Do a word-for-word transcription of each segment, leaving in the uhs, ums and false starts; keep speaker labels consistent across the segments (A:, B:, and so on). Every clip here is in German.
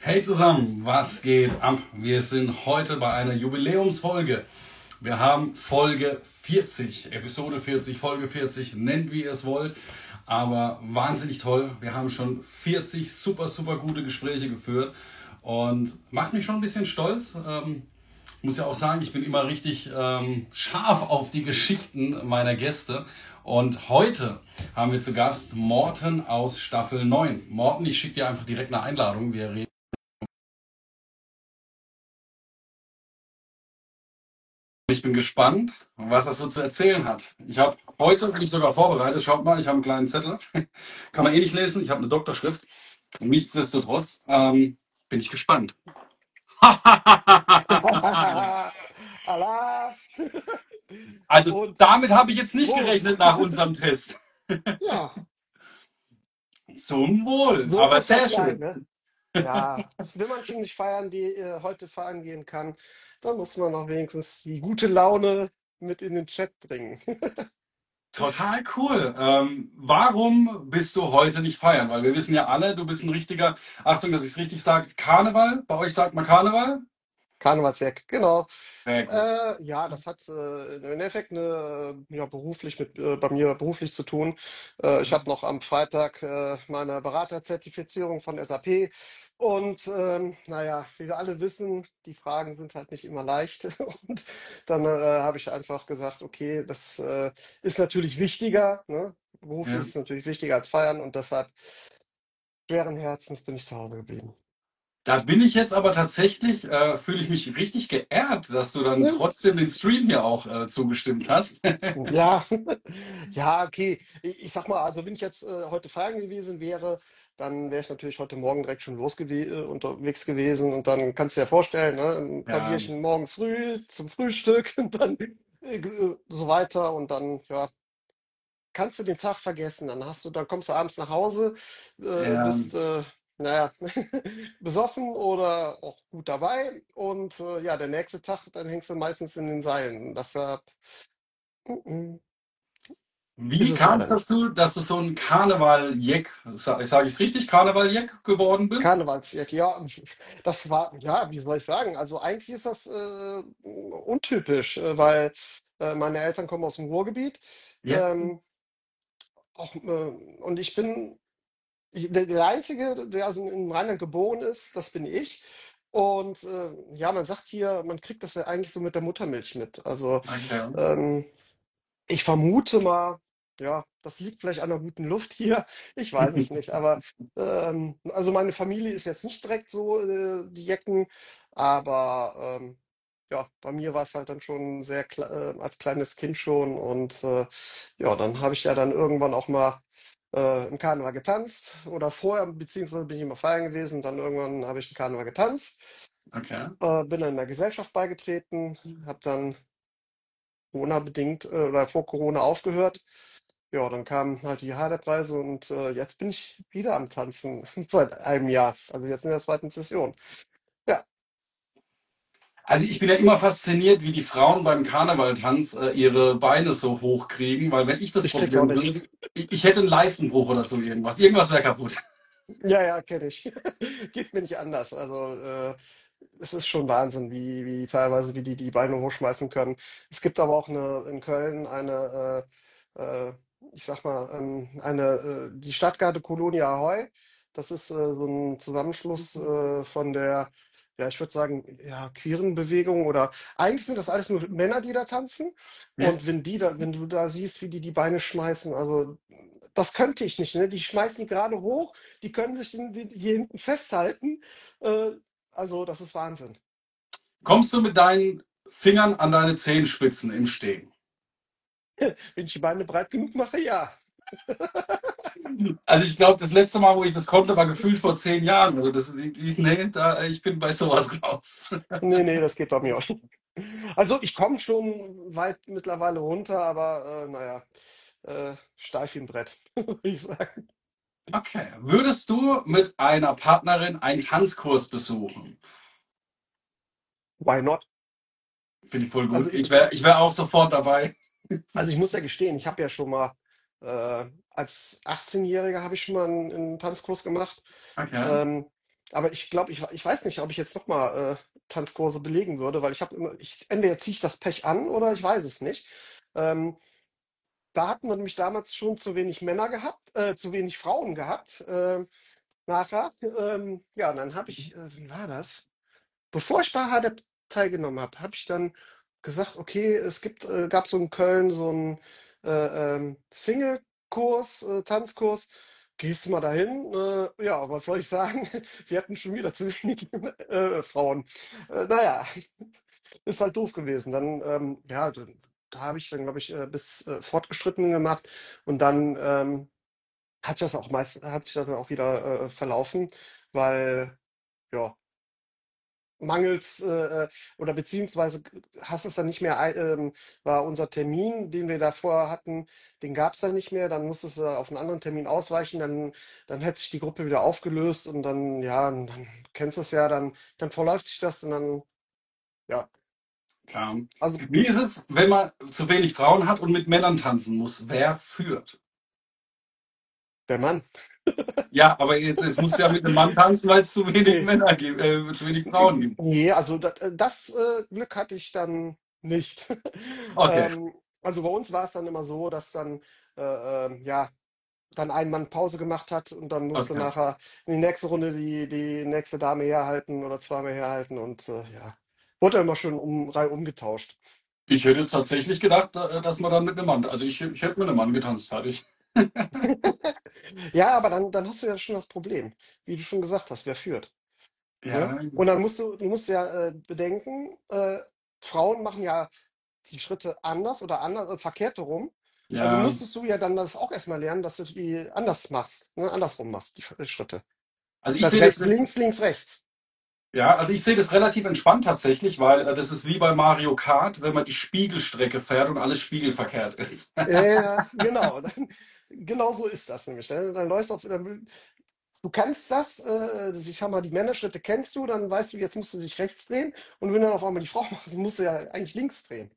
A: Hey zusammen, was geht ab? Wir sind heute bei einer Jubiläumsfolge. Wir haben Folge vierzig, Episode vierzig, Folge vierzig, nennt wie ihr es wollt. Aber wahnsinnig toll. Wir haben schon vierzig super, super gute Gespräche geführt und macht mich schon ein bisschen stolz. Ähm, muss ja auch sagen, ich bin immer richtig ähm, scharf auf die Geschichten meiner Gäste. Und heute haben wir zu Gast Morten aus Staffel neun. Morten, ich schicke dir einfach direkt eine Einladung. Wir reden. Ich bin gespannt, was das so zu erzählen hat. Ich habe heute, bin ich sogar vorbereitet, schaut mal, ich habe einen kleinen Zettel. Kann man eh nicht lesen, ich habe eine Doktorschrift. Nichtsdestotrotz ähm, bin ich gespannt.
B: Allah.
A: Also
B: Und
A: damit habe ich jetzt nicht
B: Prost.
A: gerechnet nach unserem Test.
B: Ja,
A: Zum Wohl,
B: so
A: aber
B: muss das
A: sehr
B: sein,
A: schön.
B: ne? Ja, wenn man schon nicht feiern, die äh, heute feiern gehen kann, dann muss man noch wenigstens die gute Laune mit in den Chat bringen.
A: Total cool. Ähm, warum bist du heute nicht feiern? Weil wir wissen ja alle, du bist ein richtiger, Achtung, dass ich es richtig sage, Karneval. Bei euch sagt man Karneval?
B: Karnevalsjack, genau.
A: Sehr gut.
B: Äh, ja, das hat äh, im Endeffekt eine, äh, ja, beruflich mit äh, bei mir beruflich zu tun. Äh, ich habe noch am Freitag äh, meine Beraterzertifizierung von S A P und ähm, naja, wie wir alle wissen, die Fragen sind halt nicht immer leicht. Und dann äh, habe ich einfach gesagt, okay, das äh, ist natürlich wichtiger, ne? Beruflich
A: Ja.
B: ist natürlich wichtiger als feiern und deshalb schweren Herzens bin ich zu Hause geblieben.
A: Da bin ich jetzt aber tatsächlich, äh, fühle ich mich richtig geehrt, dass du dann
B: Ja.
A: trotzdem den Stream hier auch äh, zugestimmt hast.
B: Ja, ja, okay. Ich, ich sag mal, also wenn ich jetzt äh, heute feiern gewesen wäre, dann wäre ich natürlich heute Morgen direkt schon losgewe äh, unterwegs gewesen und dann kannst du dir ja vorstellen, ne, ein paar
A: Ja,
B: Bierchen morgens früh zum Frühstück und dann äh, so weiter und dann, ja, kannst du den Tag vergessen. Dann hast du, dann kommst du abends nach Hause, äh,
A: ja.
B: bist, äh, naja, besoffen oder auch gut dabei und äh, ja, der nächste Tag, dann hängst du meistens in den Seilen. Deshalb mm, mm, ist
A: Wie
B: es
A: kam
B: leider
A: es
B: nicht.
A: dazu, dass du so ein Karneval-Jeck, sage sag ich es richtig, Karneval-Jeck geworden bist?
B: Karnevalsjacke, ja, das war, ja, wie soll ich sagen? Also eigentlich ist das äh, untypisch, äh, weil äh, meine Eltern kommen aus dem Ruhrgebiet.
A: Ja.
B: Ähm, auch, äh, und ich bin ich, der, der Einzige, der also in Rheinland geboren ist, das bin ich. Und äh, ja, man sagt hier, man kriegt das ja eigentlich so mit der Muttermilch mit. Also
A: Okay.
B: ähm, ich vermute mal, ja, das liegt vielleicht an der guten Luft hier. Ich weiß es nicht. Aber ähm, also meine Familie ist jetzt nicht direkt so äh, die Jecken, aber ähm, ja, bei mir war es halt dann schon sehr kle- äh, als kleines Kind schon. Und äh, ja, dann habe ich ja dann irgendwann auch mal äh, im Karneval getanzt. Oder vorher, beziehungsweise bin ich immer feiern gewesen. Dann irgendwann habe ich im Karneval getanzt,
A: Okay.
B: äh, bin dann in der Gesellschaft beigetreten, habe dann Corona-bedingt äh, oder vor Corona aufgehört. Ja, dann kamen halt die Haderpreise und äh, jetzt bin ich wieder am Tanzen seit einem Jahr. Also jetzt in der zweiten Session. Ja,
A: Also ich bin ja immer fasziniert, wie die Frauen beim Karnevaltanz äh, ihre Beine so hoch kriegen, weil wenn ich das
B: ich krieg's auch
A: probieren
B: nicht.
A: würde, ich, ich hätte einen Leistenbruch oder so irgendwas. Irgendwas wäre kaputt.
B: Ja, ja, kenne ich. Geht mir nicht anders. Also äh, es ist schon Wahnsinn, wie, wie teilweise, wie die die Beine hochschmeißen können. Es gibt aber auch eine in Köln eine, äh, äh, ich sag mal, ähm, eine, äh, die Stadtgarde Kolonia Ahoy. Das ist äh, so ein Zusammenschluss äh, von der, ja, ich würde sagen, ja, queeren Bewegung oder eigentlich sind das alles nur Männer, die da tanzen.
A: Ja.
B: Und wenn die da, wenn du da siehst, wie die die Beine schmeißen, also das könnte ich nicht, ne? Die schmeißen die gerade hoch, die können sich in, die, hier hinten festhalten. Äh, also, das ist Wahnsinn.
A: Kommst du mit deinen Fingern an deine Zehenspitzen im Stehen?
B: Wenn ich die Beine breit genug mache, ja.
A: Also ich glaube, das letzte Mal, wo ich das konnte, war gefühlt vor zehn Jahren. Also das, ich, nee, da, ich bin bei sowas raus.
B: Nee, nee, das geht bei mir auch nicht. Also, ich komme schon weit mittlerweile runter, aber äh, naja, äh, steif wie ein Brett, würde ich sagen.
A: Okay. Würdest du mit einer Partnerin einen Tanzkurs besuchen?
B: Why not?
A: Finde ich voll
B: Also,
A: gut.
B: ich,
A: Ich wäre ich wär auch sofort dabei.
B: also ich muss ja gestehen, ich habe ja schon mal äh, als achtzehn-Jähriger habe ich schon mal einen, einen Tanzkurs gemacht.
A: Okay.
B: Ähm, Aber ich glaube, ich, ich weiß nicht, ob ich jetzt nochmal äh, Tanzkurse belegen würde, weil ich habe immer, ich, entweder ziehe ich das Pech an oder ich weiß es nicht. Ähm, Da hatten wir nämlich damals schon zu wenig Männer gehabt, äh, zu wenig Frauen gehabt. Äh, nachher, ähm, ja, dann habe ich, äh, wie war das? Bevor ich bei H D E P teilgenommen habe, habe ich dann gesagt, okay, es gibt, äh, gab so in Köln so einen äh, ähm, Single-Kurs, äh, Tanzkurs. Gehst du mal dahin? Äh, ja, was soll ich sagen? Wir hatten schon wieder zu wenig äh, Frauen. Äh, naja, ist halt doof gewesen. Dann, ähm, ja, da, da habe ich dann, glaube ich, äh, bis äh, Fortgeschrittenen gemacht und dann ähm, hat das auch meist, hat sich das dann auch wieder äh, verlaufen, weil ja, mangels äh, äh, oder beziehungsweise hast es dann nicht mehr, ein- ähm, war unser Termin, den wir da vorher hatten, den gab es dann nicht mehr, dann musstest du auf einen anderen Termin ausweichen, dann, dann hätte sich die Gruppe wieder aufgelöst und dann, ja, und dann kennst du es ja, dann, dann verläuft sich das und dann, ja,
A: Klar.
B: also
A: Wie ist es, wenn man zu wenig Frauen hat und mit Männern tanzen muss? Wer führt?
B: der Mann.
A: Ja, aber jetzt, jetzt musst du ja mit einem Mann tanzen, weil es zu wenig
B: Nee,
A: Männer gibt, äh, zu wenig Frauen gibt.
B: nee, also das, das äh, Glück hatte ich dann nicht.
A: Okay,
B: Ähm, also bei uns war es dann immer so, dass dann, äh, ähm, ja, dann ein Mann Pause gemacht hat und dann musste
A: okay.
B: nachher in die nächste Runde die, die nächste Dame herhalten oder zweimal herhalten und äh, ja, wurde immer schön um, rein umgetauscht.
A: Ich hätte jetzt tatsächlich gedacht, äh, dass man dann mit einem Mann, also ich, ich hätte mit einem Mann getanzt, fertig.
B: Ja, aber dann, dann hast du ja schon das Problem, wie du schon gesagt hast, wer führt, ne?
A: Ja,
B: Und dann musst du, du musst ja äh, bedenken, äh, Frauen machen ja die Schritte anders oder anders, äh, verkehrt herum. Also
A: ja.
B: musstest du ja dann das auch erstmal lernen, dass du die anders machst, ne? Andersrum machst, die Sch- Schritte.
A: Also ich
B: Statt
A: sehe das
B: rechts,
A: jetzt,
B: links, links, rechts.
A: ja, also ich sehe das relativ entspannt tatsächlich, weil äh, das ist wie bei Mario Kart, wenn man die Spiegelstrecke fährt und alles spiegelverkehrt ist.
B: Ja, ja, genau. Dann, genau so ist das nämlich. Ne? Dann läufst du auf, dann, du kannst das, äh, ich sag mal, die Männerschritte kennst du, dann weißt du, jetzt musst du dich rechts drehen und wenn du dann auf einmal die Frau machst, musst du ja eigentlich links drehen.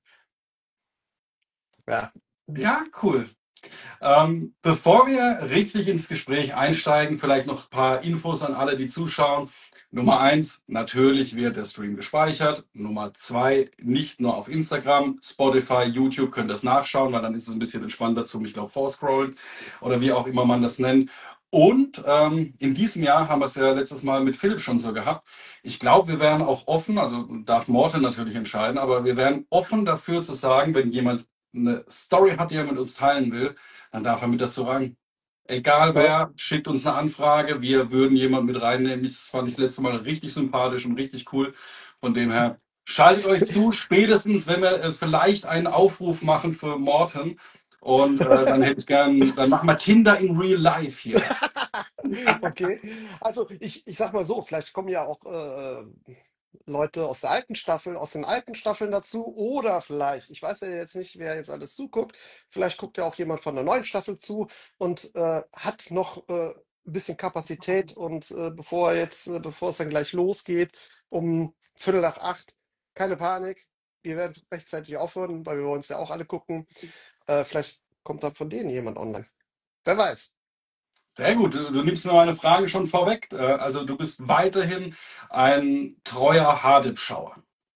B: Ja.
A: Ja, cool. Ähm, bevor wir richtig ins Gespräch einsteigen, vielleicht noch ein paar Infos an alle, die zuschauen. Nummer eins, natürlich wird der Stream gespeichert. Nummer zwei, nicht nur auf Instagram, Spotify, YouTube könnt ihr das nachschauen, weil dann ist es ein bisschen entspannter zum, ich glaube, vorscrollen oder wie auch immer man das nennt. Und ähm, in diesem Jahr haben wir es ja letztes Mal mit Philipp schon so gehabt. Ich glaube, wir wären auch offen, also darf Morten natürlich entscheiden, aber wir wären offen dafür zu sagen, wenn jemand eine Story hat, die er mit uns teilen will, dann darf er mit dazu rein. Egal
B: Ja.
A: wer, schickt uns eine Anfrage. Wir würden jemanden mit reinnehmen. Das fand ich das letzte Mal richtig sympathisch und richtig cool. Von dem her, schaltet euch zu, spätestens, wenn wir äh, vielleicht einen Aufruf machen für Morten. Und äh, dann hätte ich gern, dann machen wir Tinder in Real Life hier.
B: Okay. Also ich, ich sag mal so, vielleicht kommen ja auch äh, Leute aus der alten Staffel, aus den alten Staffeln dazu oder vielleicht, ich weiß ja jetzt nicht, wer jetzt alles zuguckt, vielleicht guckt ja auch jemand von der neuen Staffel zu und äh, hat noch äh, ein bisschen Kapazität und äh, bevor er jetzt, äh, bevor es dann gleich losgeht, um Viertel nach acht, keine Panik, wir werden rechtzeitig aufhören, weil wir wollen es ja auch alle gucken. Äh, vielleicht kommt dann von denen jemand online. Wer weiß.
A: Sehr gut, du, du nimmst mir meine Frage schon vorweg. Äh, also du bist weiterhin ein treuer Hardip-Schauer.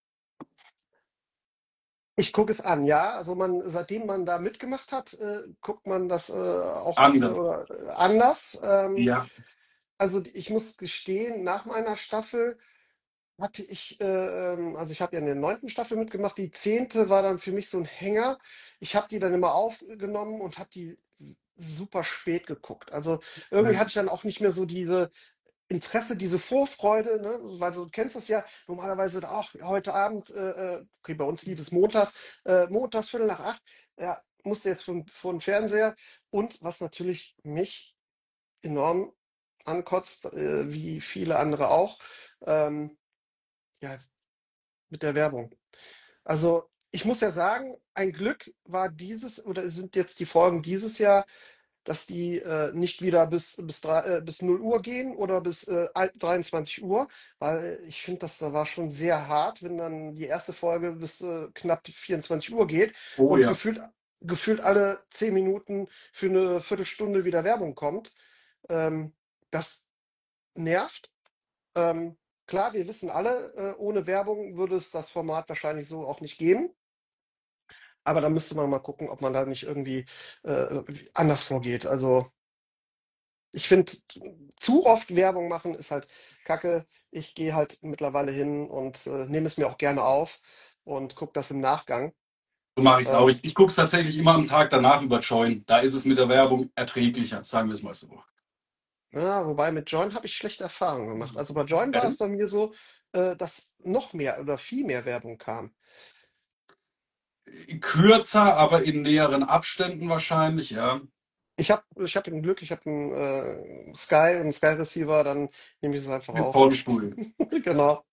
B: Ich gucke es an, ja. Also man, seitdem man da mitgemacht hat, äh, guckt man das äh, auch aus
A: Anders.
B: oder äh, anders. Ähm,
A: Ja.
B: also ich muss gestehen, nach meiner Staffel hatte ich, äh, ähm, also ich habe ja in der neunten Staffel mitgemacht, die zehnte war dann für mich so ein Hänger. Ich habe die dann immer aufgenommen und habe die super spät geguckt. Also irgendwie hatte ich dann auch nicht mehr so diese Interesse, diese Vorfreude, ne? Weil so, du kennst es ja normalerweise, ach, heute Abend, äh, äh, okay, bei uns lief es montags, äh, montags, Viertel nach acht, ja, musste jetzt vor, vor den Fernseher. Und was natürlich mich enorm ankotzt, äh, wie viele andere auch, ähm, ja, mit der Werbung. Also ich muss ja sagen, ein Glück war dieses oder sind jetzt die Folgen dieses Jahr, dass die äh, nicht wieder bis, bis, drei, äh, bis null Uhr gehen oder bis äh, dreiundzwanzig Uhr, weil ich finde, das da war schon sehr hart, wenn dann die erste Folge bis äh, knapp vierundzwanzig Uhr geht
A: Oh
B: und
A: ja.
B: gefühlt, gefühlt alle zehn Minuten für eine Viertelstunde wieder Werbung kommt. Ähm, Das nervt. Ähm, klar, wir wissen alle, äh, ohne Werbung würde es das Format wahrscheinlich so auch nicht geben. Aber da müsste man mal gucken, ob man da nicht irgendwie äh, anders vorgeht. Also ich finde, zu oft Werbung machen ist halt Kacke. Ich gehe halt mittlerweile hin und äh, nehme es mir auch gerne auf und gucke das im Nachgang.
A: So mache ich es auch.
B: Ähm,
A: Ich, ich gucke es tatsächlich immer am Tag danach über Join. Da ist es mit der Werbung erträglicher, sagen wir es mal so.
B: ja, wobei mit Join habe ich schlechte Erfahrungen gemacht. Also bei Join war es bei mir so, äh, dass noch mehr oder viel mehr Werbung kam.
A: Kürzer, aber in näheren Abständen wahrscheinlich, ja.
B: Ich habe ich hab ein Glück, ich habe einen äh, Sky und einen Sky Receiver, dann nehme ich es einfach
A: Mit
B: auf.
A: vorgespult.
B: Genau.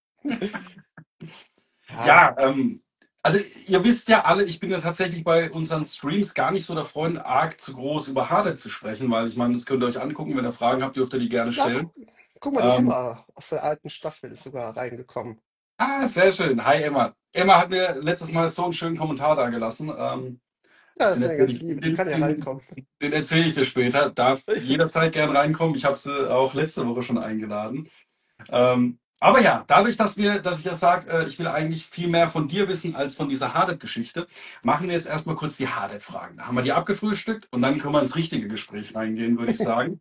B: Ja,
A: Ja, ähm, also ihr wisst ja alle, ich bin ja tatsächlich bei unseren Streams gar nicht so der Freund, arg zu groß über Hardep zu sprechen, weil ich meine, das könnt ihr euch angucken, wenn ihr Fragen habt, dürft ihr die gerne
B: ja, gu
A: stellen.
B: guck mal, die
A: Ähm,
B: Emma aus der alten Staffel ist sogar reingekommen.
A: ah, sehr schön. Hi Emma. Emma hat mir letztes Mal so einen schönen Kommentar da gelassen. Ähm,
B: Ja, das
A: den
B: ist ja
A: erzähle
B: ganz
A: ich,
B: liebe, die
A: den,
B: kann ja
A: den,
B: reinkommen.
A: den erzähle ich dir später. Darf jederzeit gern reinkommen. Ich habe sie auch letzte Woche schon eingeladen. Ähm, aber ja, dadurch, dass wir, dass ich ja sage, äh, ich will eigentlich viel mehr von dir wissen als von dieser Hardep-Geschichte, machen wir jetzt erstmal kurz die Hardep-Fragen. Da haben wir die abgefrühstückt und dann können wir ins richtige Gespräch reingehen, würde ich sagen.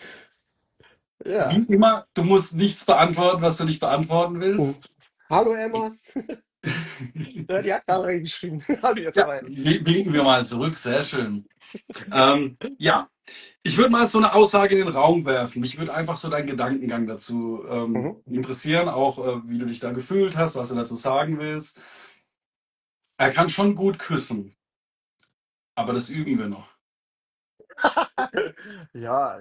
A: Wie
B: Ja.
A: immer, du musst nichts beantworten, was du nicht beantworten
B: Hm.
A: willst.
B: Hallo Emma. Ja, die hat gerade reingeschrieben. Hallo ihr
A: Ja,
B: zwei.
A: wi- winken wir mal zurück, sehr schön. Ähm, ja, ich würde mal so eine Aussage in den Raum werfen. Mich würde einfach so dein Gedankengang dazu ähm,
B: Mhm.
A: interessieren, auch äh, wie du dich da gefühlt hast, was du dazu sagen willst. Er kann schon gut küssen, aber das üben wir noch.
B: Ja,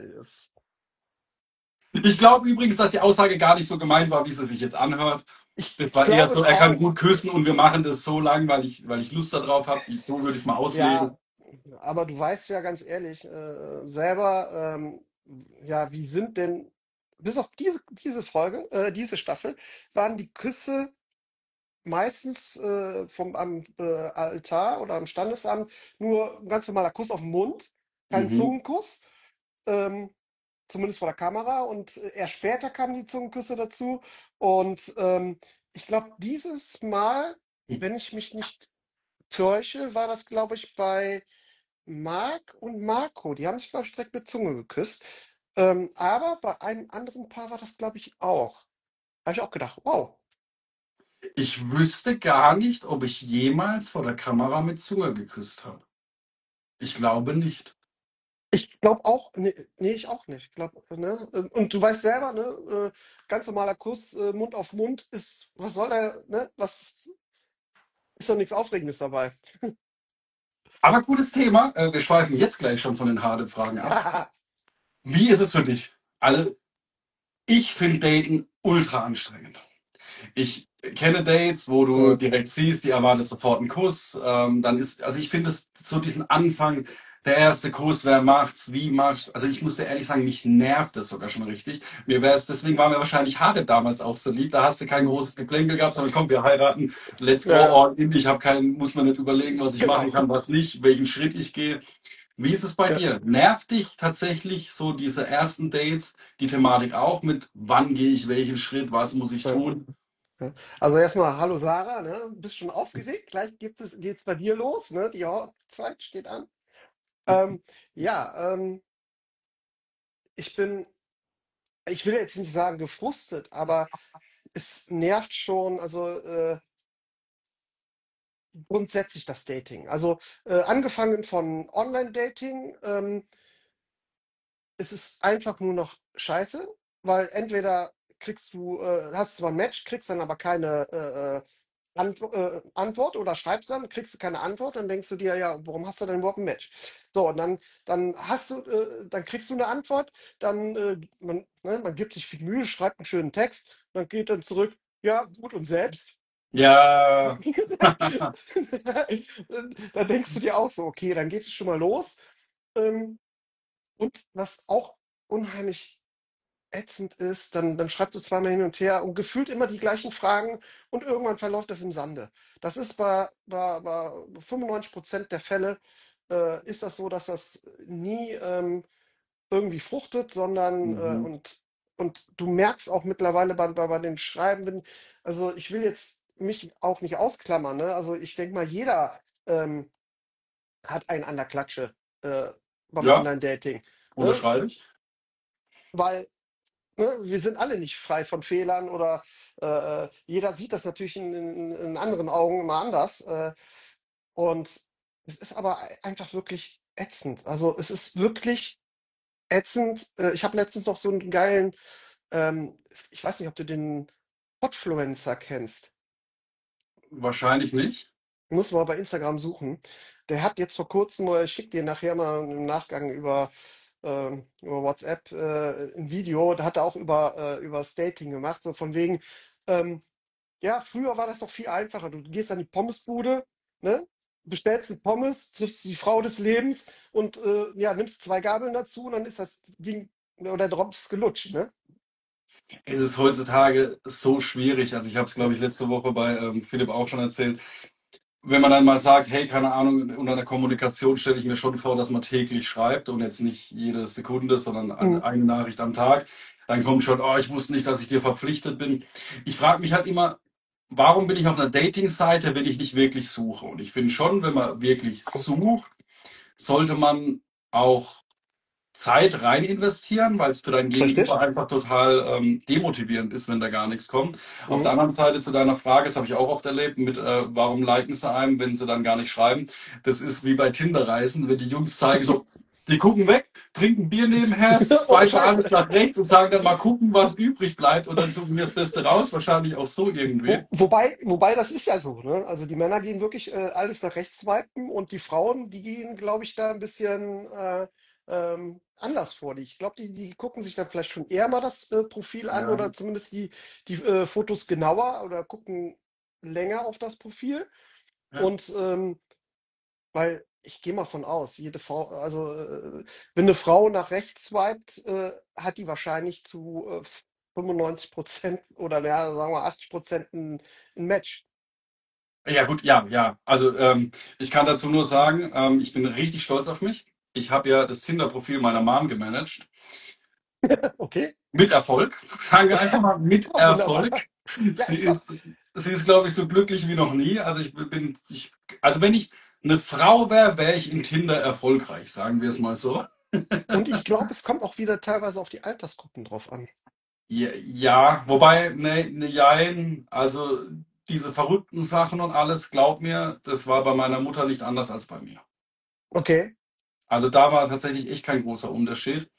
A: Ich glaube übrigens, dass die Aussage gar nicht so gemeint war, wie sie sich jetzt anhört.
B: ich
A: Das war eher
B: glaube
A: so,
B: es
A: er kann
B: auch.
A: gut küssen und wir machen das so lang, weil ich, weil ich Lust darauf habe. Ich, so würde ich es mal
B: Ja,
A: auslegen.
B: aber du weißt ja ganz ehrlich äh, selber, ähm, ja, wie sind denn, bis auf diese, diese Folge, äh, diese Staffel, waren die Küsse meistens äh, vom am äh, Altar oder am Standesamt nur ein ganz normaler Kuss auf den Mund, kein
A: Mhm.
B: Zungenkuss, ähm, zumindest vor der Kamera. Und äh, erst später kamen die Zungenküsse dazu. Und ähm, ich glaube, dieses Mal, wenn ich mich nicht täusche, war das, glaube ich, bei Marc und Marco. Die haben sich, glaube ich, direkt mit Zunge geküsst. Ähm, aber bei einem anderen Paar war das, glaube ich, auch. Habe ich auch gedacht, wow.
A: Ich wüsste gar nicht, ob ich jemals vor der Kamera mit Zunge geküsst habe. Ich glaube nicht.
B: Ich glaube auch, nee, nee, ich auch nicht. Ich glaub, ne? äh, Und du weißt selber, ne, äh, ganz normaler Kuss, äh, Mund auf Mund ist, was soll der, ne? Was ist doch nichts Aufregendes dabei.
A: Aber gutes Thema. Äh, Wir schweifen jetzt gleich schon von den harten Fragen ab. Wie ist es für dich? Also, ich finde Daten ultra anstrengend. Ich kenne Dates, wo du
B: Ja,
A: direkt siehst, die erwartet sofort einen Kuss. Ähm, dann ist, also ich finde es so diesen Anfang, der erste Kuss, wer macht's, wie macht's. Also ich muss dir ehrlich sagen, mich nervt das sogar schon richtig. Mir wäre es, deswegen war mir wahrscheinlich Harte damals auch so lieb. Da hast du kein großes Geplänkel gehabt, sondern komm, wir heiraten, let's go
B: ja,
A: all in. Ich habe keinen, muss mir nicht überlegen, was ich machen
B: genau.
A: kann, was nicht, welchen Schritt ich gehe. Wie ist es bei
B: Ja,
A: dir? Nervt dich tatsächlich so diese ersten Dates, die Thematik auch mit, wann gehe ich welchen Schritt, was muss ich
B: ja,
A: tun?
B: ja. Also erstmal, hallo Sarah, ne? Bist schon aufgeregt? Gleich gibt es, geht's bei dir los, ne? Die Hochzeit steht an. Ähm, ja, ähm, ich bin, ich will jetzt nicht sagen gefrustet, aber es nervt schon, also äh, grundsätzlich das Dating. Also äh, angefangen von Online-Dating, ähm, es ist einfach nur noch scheiße, weil entweder kriegst du, äh, hast zwar ein Match, kriegst dann aber keine äh, äh, Antwo äh, Antwort oder schreibst dann, kriegst du keine Antwort, dann denkst du dir, ja, warum hast du denn überhaupt ein Match? So, und dann, dann hast du, äh, dann kriegst du eine Antwort, dann, äh, man, ne, man gibt sich viel Mühe, schreibt einen schönen Text, dann geht dann zurück, ja, gut und selbst.
A: Ja,
B: Da denkst du dir auch so, okay, dann geht es schon mal los. Ähm, und was auch unheimlich ätzend ist, dann, dann schreibst du zweimal hin und her und gefühlt immer die gleichen Fragen und irgendwann verläuft das im Sande. Das ist bei, bei, bei fünfundneunzig Prozent der Fälle äh, ist das so, dass das nie ähm, irgendwie fruchtet, sondern äh,
A: mhm.
B: und und du merkst auch mittlerweile bei, bei, bei dem Schreiben, wenn, also ich will jetzt mich auch nicht ausklammern, ne? Also ich denke mal, jeder ähm, hat einen an der Klatsche äh, beim
A: Ja,
B: Online-Dating. Ne?
A: unterschreibe ich.
B: Weil ne, wir sind alle nicht frei von Fehlern oder äh, äh, jeder sieht das natürlich in, in, in anderen Augen immer anders. Äh, und es ist aber ei- einfach wirklich ätzend. Also es ist wirklich ätzend. Äh, ich habe letztens noch so einen geilen, ähm, ich weiß nicht, ob du den Podfluencer kennst.
A: Wahrscheinlich nicht.
B: Muss mal bei Instagram suchen. Der hat jetzt vor kurzem, oder ich schicke dir nachher mal im Nachgang über, ähm, über WhatsApp äh, ein Video, da hat er auch über, äh, über das Dating gemacht, so von wegen, ähm, ja, früher war das doch viel einfacher. Du gehst an die Pommesbude, ne? Bestellst eine Pommes, triffst die Frau des Lebens und äh, ja, nimmst zwei Gabeln dazu und dann ist das Ding oder der Drops gelutscht, ne?
A: Es ist heutzutage so schwierig. Also ich habe es, glaube ich, letzte Woche bei ähm, Philipp auch schon erzählt. Wenn man dann mal sagt, hey, keine Ahnung, unter einer Kommunikation stelle ich mir schon vor, dass man täglich schreibt und jetzt nicht jede Sekunde, sondern
B: Mhm.
A: an- eine Nachricht am Tag, dann kommt schon, oh, ich wusste nicht, dass ich dir verpflichtet bin. Ich frage mich halt immer, warum bin ich auf einer Dating-Seite, wenn ich nicht wirklich suche? Und ich finde schon, wenn man wirklich sucht, sollte man auch Zeit rein investieren, weil es für dein Gegenüber
B: Richtig?
A: einfach total ähm, demotivierend ist, wenn da gar nichts kommt. Auf
B: Mhm.
A: der anderen Seite zu deiner Frage, das habe ich auch oft erlebt, mit äh, warum liken sie einem, wenn sie dann gar nicht schreiben. Das ist wie bei Tinder-Reisen, wenn die Jungs zeigen so, die gucken weg, trinken Bier nebenher,
B: Ohne
A: swipen
B: Scheiß.
A: alles nach rechts und sagen dann mal gucken, was übrig bleibt und dann suchen wir das Beste raus, wahrscheinlich auch so irgendwie.
B: Wo, wobei, wobei, das ist ja so, ne? Also die Männer gehen wirklich äh, alles nach rechts swipen und die Frauen, die gehen, glaube ich, da ein bisschen äh, ähm, anders vor. Die, ich glaube, die, die gucken sich dann vielleicht schon eher mal das äh, Profil an
A: Ja,
B: oder zumindest die, die äh, Fotos genauer oder gucken länger auf das Profil.
A: ja.
B: Und ähm, weil ich gehe mal von aus, jede Frau, also äh, wenn eine Frau nach rechts swiped, äh, hat die wahrscheinlich zu äh, fünfundneunzig Prozent oder ja, sagen wir achtzig Prozent ein, ein Match.
A: Ja, gut, ja, ja. Also ähm, ich kann dazu nur sagen, ähm, ich bin richtig stolz auf mich. Ich habe ja das Tinder-Profil meiner Mom gemanagt.
B: Okay,
A: Mit Erfolg. Sagen wir einfach mal mit
B: ja, wunderbar.
A: Erfolg.
B: Ja,
A: Sie
B: ich war,
A: ist, sie ist, glaube ich, so glücklich wie noch nie. Also ich bin, ich, also wenn ich eine Frau wäre, wäre ich in Tinder erfolgreich, sagen wir es mal so.
B: und ich glaube, es kommt auch wieder teilweise auf die Altersgruppen drauf an.
A: Ja, ja, wobei, ne, ne, jein, also diese verrückten Sachen und alles, glaub mir, das war bei meiner Mutter nicht anders als bei mir.
B: Okay,
A: Also da war tatsächlich echt kein großer Unterschied.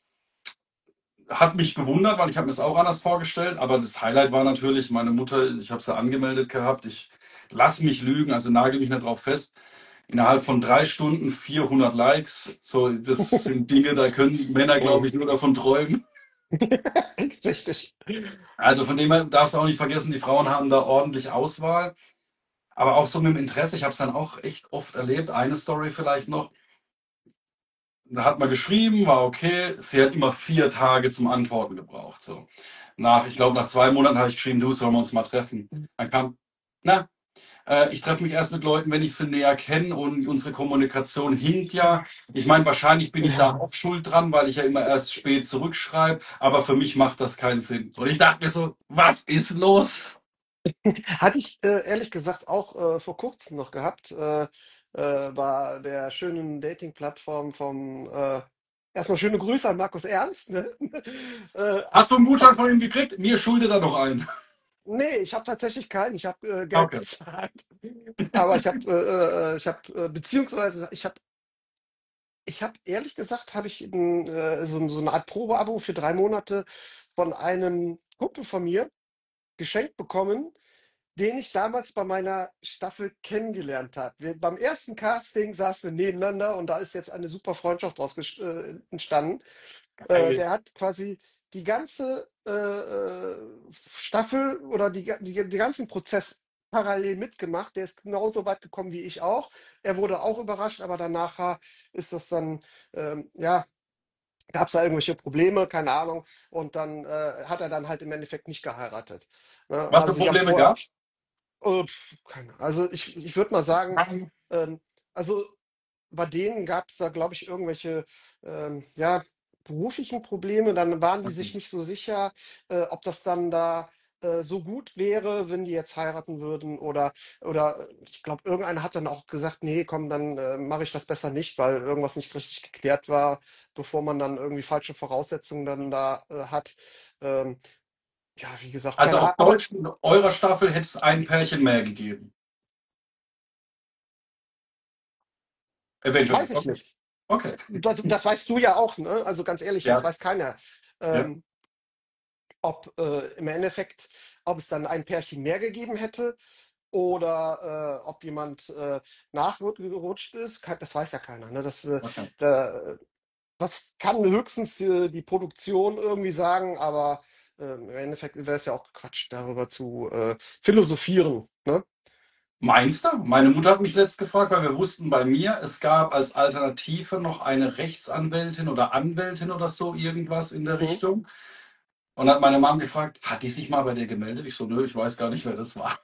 A: Hat mich gewundert, weil ich habe mir es auch anders vorgestellt, aber das Highlight war natürlich meine Mutter, ich habe sie angemeldet gehabt, ich lass mich lügen, also nagel mich nicht drauf fest. Innerhalb von drei Stunden vierhundert Likes, so das sind Dinge, da können Männer, glaube
B: mhm.
A: ich, nur davon träumen.
B: Richtig.
A: Also von dem her darfst du auch nicht vergessen, die Frauen haben da ordentlich Auswahl, aber auch so mit dem Interesse. Ich habe es dann auch echt oft erlebt. Eine Story vielleicht noch. Da hat man geschrieben, war okay. Sie hat immer vier Tage zum Antworten gebraucht. So. Nach, ich glaube, nach zwei Monaten habe ich geschrieben, du, sollen wir uns mal treffen? Dann kam, na, äh, ich treffe mich erst mit Leuten, wenn ich sie näher kenne und unsere Kommunikation hinkt ja. Ich meine, wahrscheinlich bin ich da
B: Ja.
A: auch schuld dran, weil ich ja immer erst spät zurückschreibe, aber für mich macht das keinen Sinn. Und ich dachte mir so, was ist los?
B: Hatte ich äh, ehrlich gesagt auch äh, vor kurzem noch gehabt, äh, äh, bei der schönen Dating-Plattform vom äh, erstmal schöne Grüße an Markus Ernst. Ne? äh,
A: Hast du einen Gutschein von ihm gekriegt? Mir schuldet er noch einen.
B: nee, ich habe tatsächlich keinen. Ich habe äh, Geld
A: Okay.
B: bezahlt. Aber ich habe, äh, äh, ich habe, äh, beziehungsweise ich habe, ich habe ehrlich gesagt, habe ich ein, äh, so, so eine Art Probeabo für drei Monate von einem Kumpel von mir geschenkt bekommen, den ich damals bei meiner Staffel kennengelernt habe. Wir, beim ersten Casting saßen wir nebeneinander und da ist jetzt eine super Freundschaft draus ges- äh, entstanden. Äh,
A: Geil.
B: der hat quasi die ganze äh, äh, Staffel oder die, die, die ganzen Prozess parallel mitgemacht. Der ist genauso weit gekommen wie ich auch. Er wurde auch überrascht, aber danach äh, ist das dann, ähm, ja, gab es da irgendwelche Probleme, keine Ahnung. Und dann äh, hat er dann halt im Endeffekt nicht geheiratet. Ne?
A: Was für
B: Also die haben
A: Probleme
B: vor,
A: gab's?
B: äh, keine, also ich, ich würde mal sagen, ähm, also bei denen gab es da, glaube ich, irgendwelche ähm, ja, beruflichen Probleme, dann waren die
A: Okay.
B: sich nicht so sicher, äh, ob das dann da äh, so gut wäre, wenn die jetzt heiraten würden oder oder äh, ich glaube, irgendeiner hat dann auch gesagt: „Nee, komm, dann, äh, mache ich das besser nicht“, weil irgendwas nicht richtig geklärt war, bevor man dann irgendwie falsche Voraussetzungen dann da, äh, hat. Ähm, ja, wie gesagt,
A: Also
B: keine
A: auf
B: Ahnung, aber
A: Deutsch, in eurer Staffel hätte es ein Pärchen mehr gegeben. Eventuell.
B: weiß ich
A: Okay.
B: nicht.
A: Okay.
B: Das das weißt du ja auch, ne? Also, ganz ehrlich, das
A: Ja,
B: weiß keiner.
A: ja.
B: Ähm, ob, äh, im Endeffekt ob es dann ein Pärchen mehr gegeben hätte oder, äh, ob jemand, äh, nachgerutscht ist, kei das weiß ja keiner, ne? Das, äh,
A: Okay.
B: da das kann höchstens, äh, die Produktion irgendwie sagen, aber, ähm, im Endeffekt wäre es ja auch Quatsch, darüber zu, äh, philosophieren, ne?
A: Meinst du? Meine Mutter hat mich letzt gefragt, weil wir wussten bei mir, es gab als Alternative noch eine Rechtsanwältin oder Anwältin oder so irgendwas in der
B: Mhm.
A: Richtung. Und hat meine Mom gefragt, hat die sich mal bei dir gemeldet? Ich so, nö, ich weiß gar nicht, wer das war.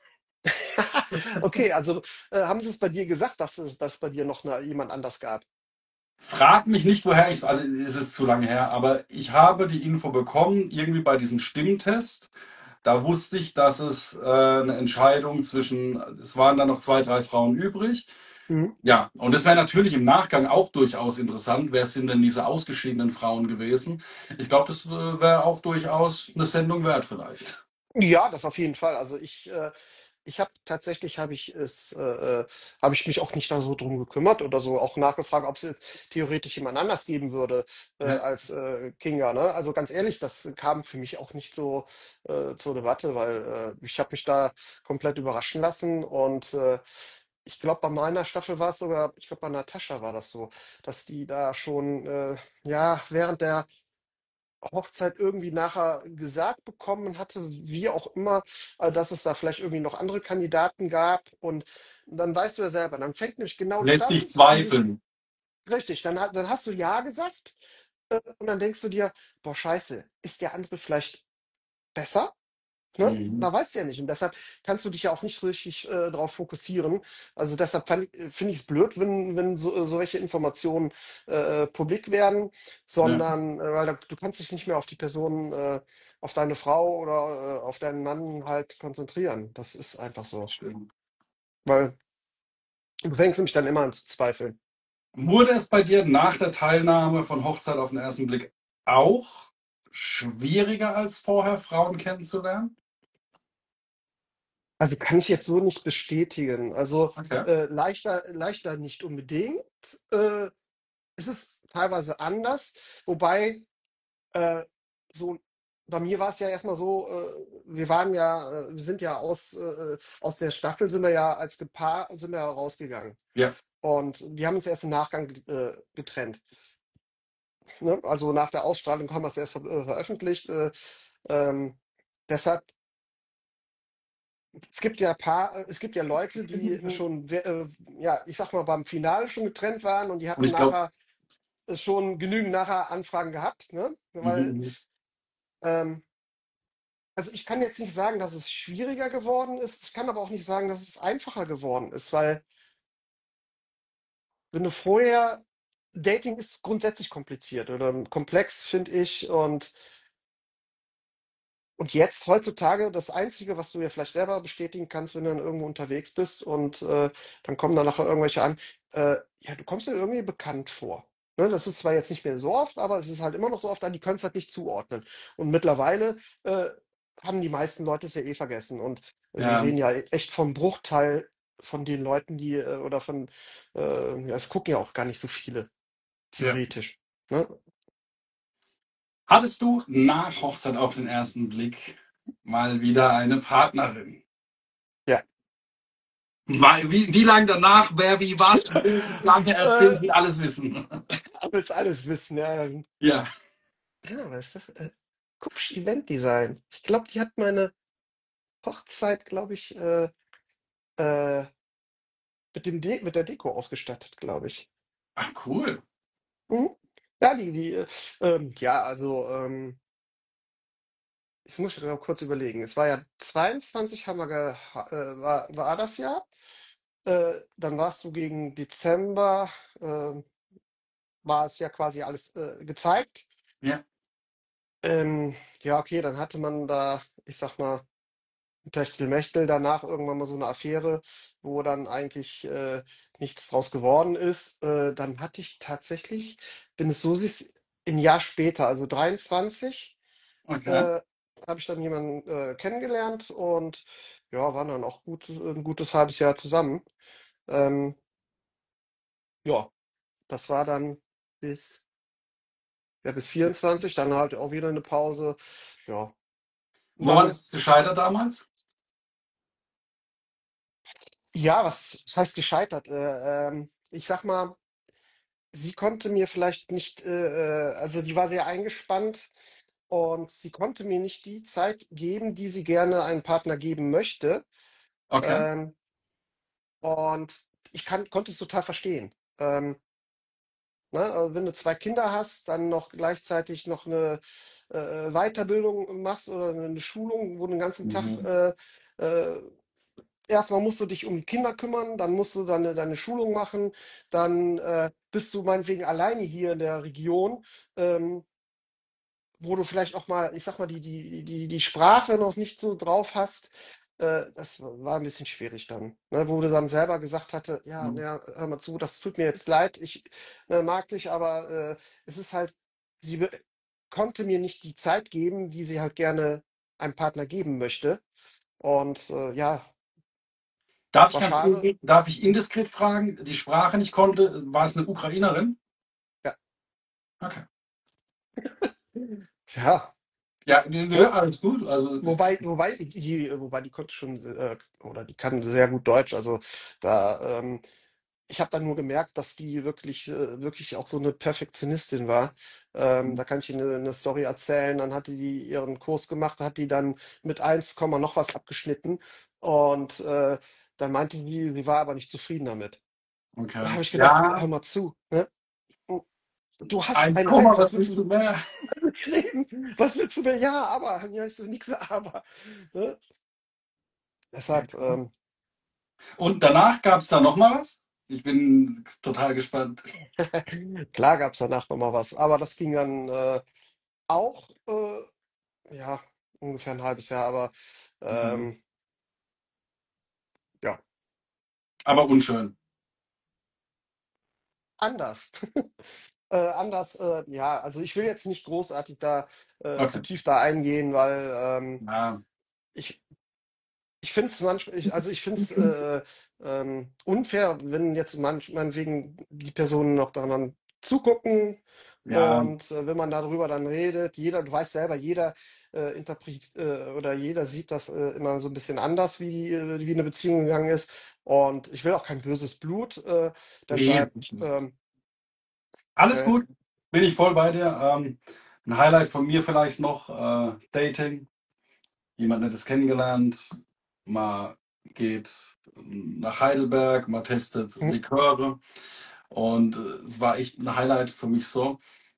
B: Okay, also, äh, haben sie es bei dir gesagt, dass es dass bei dir noch 'ne jemand anders gab?
A: Frag mich nicht, woher ich es, also es ist zu lange her, aber ich habe die Info bekommen, irgendwie bei diesem Stimmtest. Da wusste ich, dass es äh, eine Entscheidung zwischen, es waren dann noch zwei, drei Frauen übrig.
B: Mhm.
A: Ja, und es wäre natürlich im Nachgang auch durchaus interessant, wer sind denn diese ausgeschiedenen Frauen gewesen? Ich glaube, das äh, wäre auch durchaus eine Sendung wert vielleicht.
B: Ja, das auf jeden Fall. Also ich, äh, ich habe tatsächlich habe ich es, äh, äh, habe ich mich auch nicht da so drum gekümmert oder so auch nachgefragt, ob es theoretisch jemand anders geben würde äh,
A: Ja,
B: als äh, Kinga. Ne? Also ganz ehrlich, das kam für mich auch nicht so äh, zur Debatte, weil äh, ich habe mich da komplett überraschen lassen und äh, ich glaube, bei meiner Staffel war es sogar, ich glaube, bei Natascha war das so, dass die da schon äh, ja während der Hochzeit irgendwie nachher gesagt bekommen hatte, wie auch immer, äh, dass es da vielleicht irgendwie noch andere Kandidaten gab. Und dann weißt du ja selber, dann fängt nämlich genau das
A: lässt dich
B: an, dieses,
A: zweifeln.
B: richtig, dann, ha- dann hast du Ja gesagt äh, und dann denkst du dir, boah, scheiße, ist der andere vielleicht besser? Ne?
A: Mhm.
B: Man weiß ja nicht. Und deshalb kannst du dich ja auch nicht so richtig äh, darauf fokussieren. Also deshalb fand ich- äh, finde ich es blöd, wenn, wenn so, äh, solche Informationen äh, publik werden,
A: Ja,
B: sondern äh, weil da, du kannst dich nicht mehr auf die Person, äh, auf deine Frau oder äh, auf deinen Mann halt konzentrieren. Das ist einfach
A: das
B: so.
A: stimmt.
B: Weil du fängst nämlich dann immer an zu zweifeln.
A: Wurde es bei dir nach der Teilnahme von Hochzeit auf den ersten Blick auch schwieriger als vorher, Frauen kennenzulernen?
B: Also kann ich jetzt so nicht bestätigen. Also
A: Okay.
B: äh, leichter, leichter nicht unbedingt. Äh, es ist teilweise anders, wobei Äh, so, bei mir war es ja erstmal so, äh, wir waren ja, äh, wir sind ja aus, äh, aus der Staffel sind wir ja als Paar sind wir ja rausgegangen.
A: Ja.
B: Und wir haben uns erst im Nachgang äh, getrennt. Ne? Also nach der Ausstrahlung haben wir es erst ver äh, veröffentlicht. Äh, ähm, deshalb, es gibt ja Paar, äh, es gibt ja Leute, die schon, we- äh, ja, ich sag mal, beim Finale schon getrennt waren und die
A: Und
B: hatten
A: ich glaube,
B: nachher äh, schon genügend nachher Anfragen gehabt, ne? Weil ähm, also ich kann jetzt nicht sagen, dass es schwieriger geworden ist. Ich kann aber auch nicht sagen, dass es einfacher geworden ist, weil wenn du vorher Dating ist grundsätzlich kompliziert oder komplex, finde ich. Und, und jetzt heutzutage das Einzige, was du ja vielleicht selber bestätigen kannst, wenn du dann irgendwo unterwegs bist und äh, dann kommen da nachher irgendwelche an, äh, ja, du kommst dir irgendwie bekannt vor. Ne, das ist zwar jetzt nicht mehr so oft, aber es ist halt immer noch so oft da, die können es halt nicht zuordnen. Und mittlerweile äh, haben die meisten Leute es ja eh vergessen. Und äh, wir
A: ja,
B: reden ja echt vom Bruchteil von den Leuten, die äh, oder von, äh, ja, es gucken ja auch gar nicht so viele,
A: ja.
B: theoretisch. Ne?
A: Hattest du nach Hochzeit auf den ersten Blick mal wieder eine Partnerin?
B: Ja.
A: Weil, wie, wie lange danach, wer wie was, wo, wie lange
B: Äh,
A: erzählt, will alles wissen.
B: willst alles wissen, ja.
A: Ja.
B: Ja, was ist das? Äh, Kupsch Event Design. Ich glaube, die hat meine Hochzeit, glaube ich, äh, äh, mit dem De mit der Deko ausgestattet, glaube ich.
A: Ach, cool.
B: Mhm. Ja, die, die, äh, ähm, ja, also, ähm, ich muss mir kurz überlegen. Es war ja zweiundzwanzig haben wir geha äh, war, war das Jahr. Äh, dann warst du gegen Dezember, äh, war es ja quasi alles äh, gezeigt.
A: Ja,
B: Ähm, ja, okay, dann hatte man da, ich sag mal, ein Techtelmechtel, danach irgendwann mal so eine Affäre, wo dann eigentlich äh, nichts draus geworden ist. Äh, dann hatte ich tatsächlich, wenn es so siehst, ein Jahr später, also dreiundzwanzig,
A: okay.
B: äh, habe ich dann jemanden äh, kennengelernt und ja, waren dann auch gut, ein gutes halbes Jahr zusammen. Ähm, ja, das war dann bis, ja, bis vierundzwanzig, dann halt auch wieder eine Pause. Ja, und
A: Woran
B: dann,
A: ist es gescheitert damals?
B: ja, was, was heißt gescheitert? Äh, ähm, ich sag mal, sie konnte mir vielleicht nicht, äh, äh, also die war sehr eingespannt und sie konnte mir nicht die Zeit geben, die sie gerne einem Partner geben möchte.
A: Okay.
B: Ähm, und ich kann, konnte es total verstehen. Ähm, ne, also wenn du zwei Kinder hast, dann noch gleichzeitig noch eine äh, Weiterbildung machst oder eine Schulung, wo du den ganzen Tag
A: Mhm.
B: äh, äh, erstmal musst du dich um die Kinder kümmern, dann musst du deine, deine Schulung machen, dann äh, bist du meinetwegen alleine hier in der Region, ähm, wo du vielleicht auch mal, ich sag mal, die, die, die, die Sprache noch nicht so drauf hast. Äh, das war ein bisschen schwierig dann, ne, wo du dann selber gesagt hatte, ja,
A: Mhm.
B: ja, hör mal zu, das tut mir jetzt leid, ich äh, mag dich, aber äh, es ist halt, sie be- konnte mir nicht die Zeit geben, die sie halt gerne einem Partner geben möchte. Und äh, ja,
A: Darf ich
B: war
A: ganz,
B: schade.
A: darf ich indiskret fragen, die Sprache nicht konnte, war es eine Ukrainerin?
B: Ja.
A: Okay.
B: Ja,
A: Ja, nö, nö,
B: ne?
A: alles gut. Also,
B: Wobei, wobei, die, wobei die konnte schon, äh, oder die kann sehr gut Deutsch. Also da, ähm, ich habe dann nur gemerkt, dass die wirklich, äh, wirklich auch so eine Perfektionistin war. Ähm, da kann ich Ihnen eine, eine Story erzählen. Dann hatte die ihren Kurs gemacht, hat die dann mit eins, Komma noch was abgeschnitten. Und äh, dann meinte sie, sie war aber nicht zufrieden damit. Da
A: okay.
B: habe ich gedacht, hör
A: Ja,
B: mal zu, ne? Du hast
A: eins
B: eine
A: Komma,
B: Eins, was
A: was
B: willst
A: willst
B: du
A: du mehr?
B: reden? Was willst du denn? Ja, aber, ja, ich so, nix, aber. Ne? Deshalb, ähm,
A: Und danach gab es da noch mal was? Ich bin total gespannt.
B: klar gab es danach noch mal was, aber das ging dann äh, auch, äh, ja, ungefähr ein halbes Jahr, aber
A: Okay.
B: ähm, ja,
A: Aber unschön.
B: anders. Äh, anders, äh, ja, also ich will jetzt nicht großartig da äh, zu
A: Okay.
B: tief da eingehen, weil ähm,
A: Ja.
B: ich, ich finde es manchmal, ich, also ich finde es äh, ähm, unfair, wenn jetzt manch, meinetwegen die Personen noch daran zugucken
A: Ja,
B: und äh, wenn man darüber dann redet, jeder, du weißt selber, jeder äh, interpretiert äh, oder jeder sieht das äh, immer so ein bisschen anders, wie, äh, wie eine Beziehung gegangen ist. Und ich will auch kein böses Blut, äh,
A: nee.
B: deshalb, ähm,
A: Alles
B: ne,
A: gut. Bin ich voll bei dir. Ähm, ein Highlight von mir vielleicht noch, äh, Dating. Jemand Nettes kennengelernt. Mal geht nach Heidelberg, mal testet
B: hm,
A: Liköre. Und äh, es war echt ein Highlight für mich so.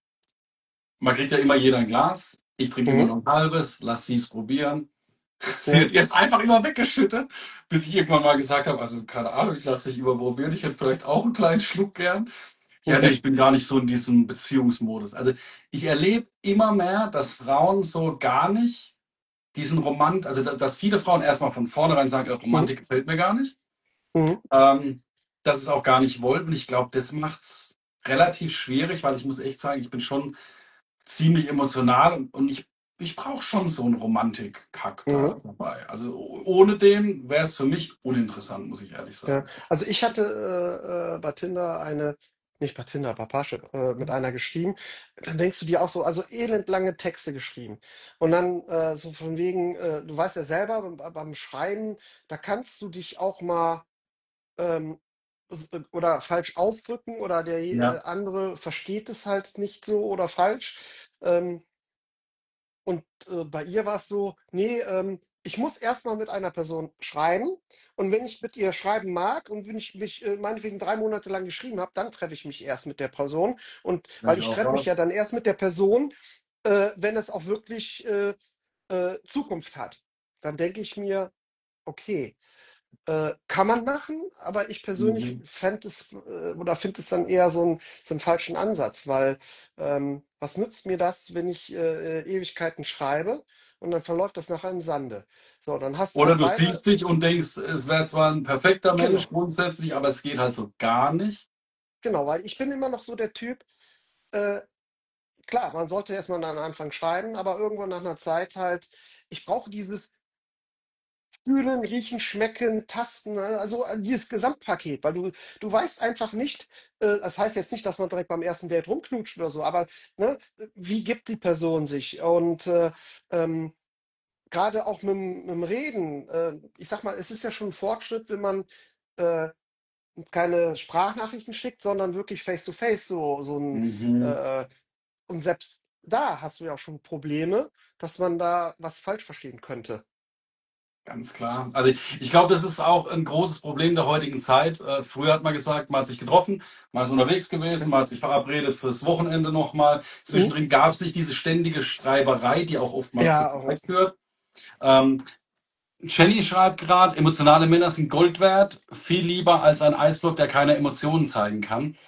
A: Man kriegt ja immer jeder ein Glas. Ich trinke immer
B: hm,
A: noch ein halbes, lass sie es probieren. Sie
B: ja,
A: hat jetzt einfach immer weggeschüttet, bis ich irgendwann mal gesagt habe, also keine Ahnung, ich lasse dich überprobieren, ich hätte vielleicht auch einen kleinen Schluck gern. Ja, nee,
B: hm,
A: ich bin gar nicht so in diesem Beziehungsmodus. Also ich erlebe immer mehr, dass Frauen so gar nicht diesen Romant, also da- dass viele Frauen erstmal von vornherein sagen, äh,
B: hm,
A: Romantik gefällt mir gar nicht.
B: hm,
A: Ähm, dass es auch gar nicht wollten. Ich glaube, das macht's relativ schwierig, weil ich muss echt sagen, ich bin schon ziemlich emotional und, und ich, ich brauche schon so einen Romantik-Kack
B: hm.
A: da dabei. Also o- ohne den wäre es für mich uninteressant, muss ich ehrlich
B: Ja,
A: sagen.
B: also ich hatte äh, äh, bei Tinder eine, nicht bei Tinder, bei Parship, äh, mit einer geschrieben. Dann denkst du dir auch so, also elendlange Texte geschrieben. Und dann äh, so von wegen, äh, du weißt ja selber, beim, beim Schreiben, da kannst du dich auch mal ähm, s- äh, oder falsch ausdrücken oder der äh,
A: Ja,
B: andere versteht es halt nicht so oder falsch. Ähm, und äh, bei ihr war es so, nee, ähm, ich muss erstmal mit einer Person schreiben. Und wenn ich mit ihr schreiben mag und wenn ich mich äh, meinetwegen drei Monate lang geschrieben habe, dann treffe ich mich erst mit der Person. Und
A: wäre
B: weil
A: ich
B: ich
A: auch
B: treffe mich
A: raus.
B: ja dann erst mit der Person, äh, wenn es auch wirklich äh, äh, Zukunft hat. Dann denke ich mir, okay. Äh, kann man machen, aber ich persönlich
A: Mhm.
B: fände es äh, oder finde es dann eher so 'n so 'n falschen Ansatz, weil, ähm, was nützt mir das, wenn ich, äh, äh, Ewigkeiten schreibe und dann verläuft das nachher im Sande? So, dann hast
A: Oder
B: hat
A: du
B: beide
A: siehst dich und denkst, es wäre zwar ein perfekter Mensch
B: genau,
A: grundsätzlich, aber es geht halt so gar nicht.
B: genau, weil ich bin immer noch so der Typ, äh, klar, man sollte erst mal am Anfang schreiben, aber irgendwann nach 'ner Zeit halt ich brauche dieses Fühlen, riechen, schmecken, tasten, ne? Also, äh, dieses Gesamtpaket, weil du du weißt einfach nicht äh, das heißt jetzt nicht, dass man direkt beim ersten Date rumknutscht oder so, aber, ne, äh, wie gibt die Person sich? Und, äh, ähm, grade auch mit'm mit'm Reden, äh, ich sage mal, es ist ja schon 'n Fortschritt, wenn man, äh, keine Sprachnachrichten schickt, sondern wirklich face to face so so 'n
A: Mhm.
B: äh, und selbst da hast du ja auch schon Probleme, dass man da was falsch verstehen könnte.
A: Ganz klar. Also ich, ich glaube, das ist auch ein großes Problem der heutigen Zeit. Äh, früher hat man gesagt, man hat sich getroffen, man ist unterwegs gewesen,
B: Ja.
A: man hat sich verabredet fürs Wochenende nochmal.
B: Mhm.
A: Zwischendrin gab es nicht diese ständige Streiberei, die auch oftmals zu
B: Ja, auch.
A: Streit führt. Ähm, Jenny schreibt gerade, emotionale Männer sind Gold wert, viel lieber als ein Eisblock, der keine Emotionen zeigen kann.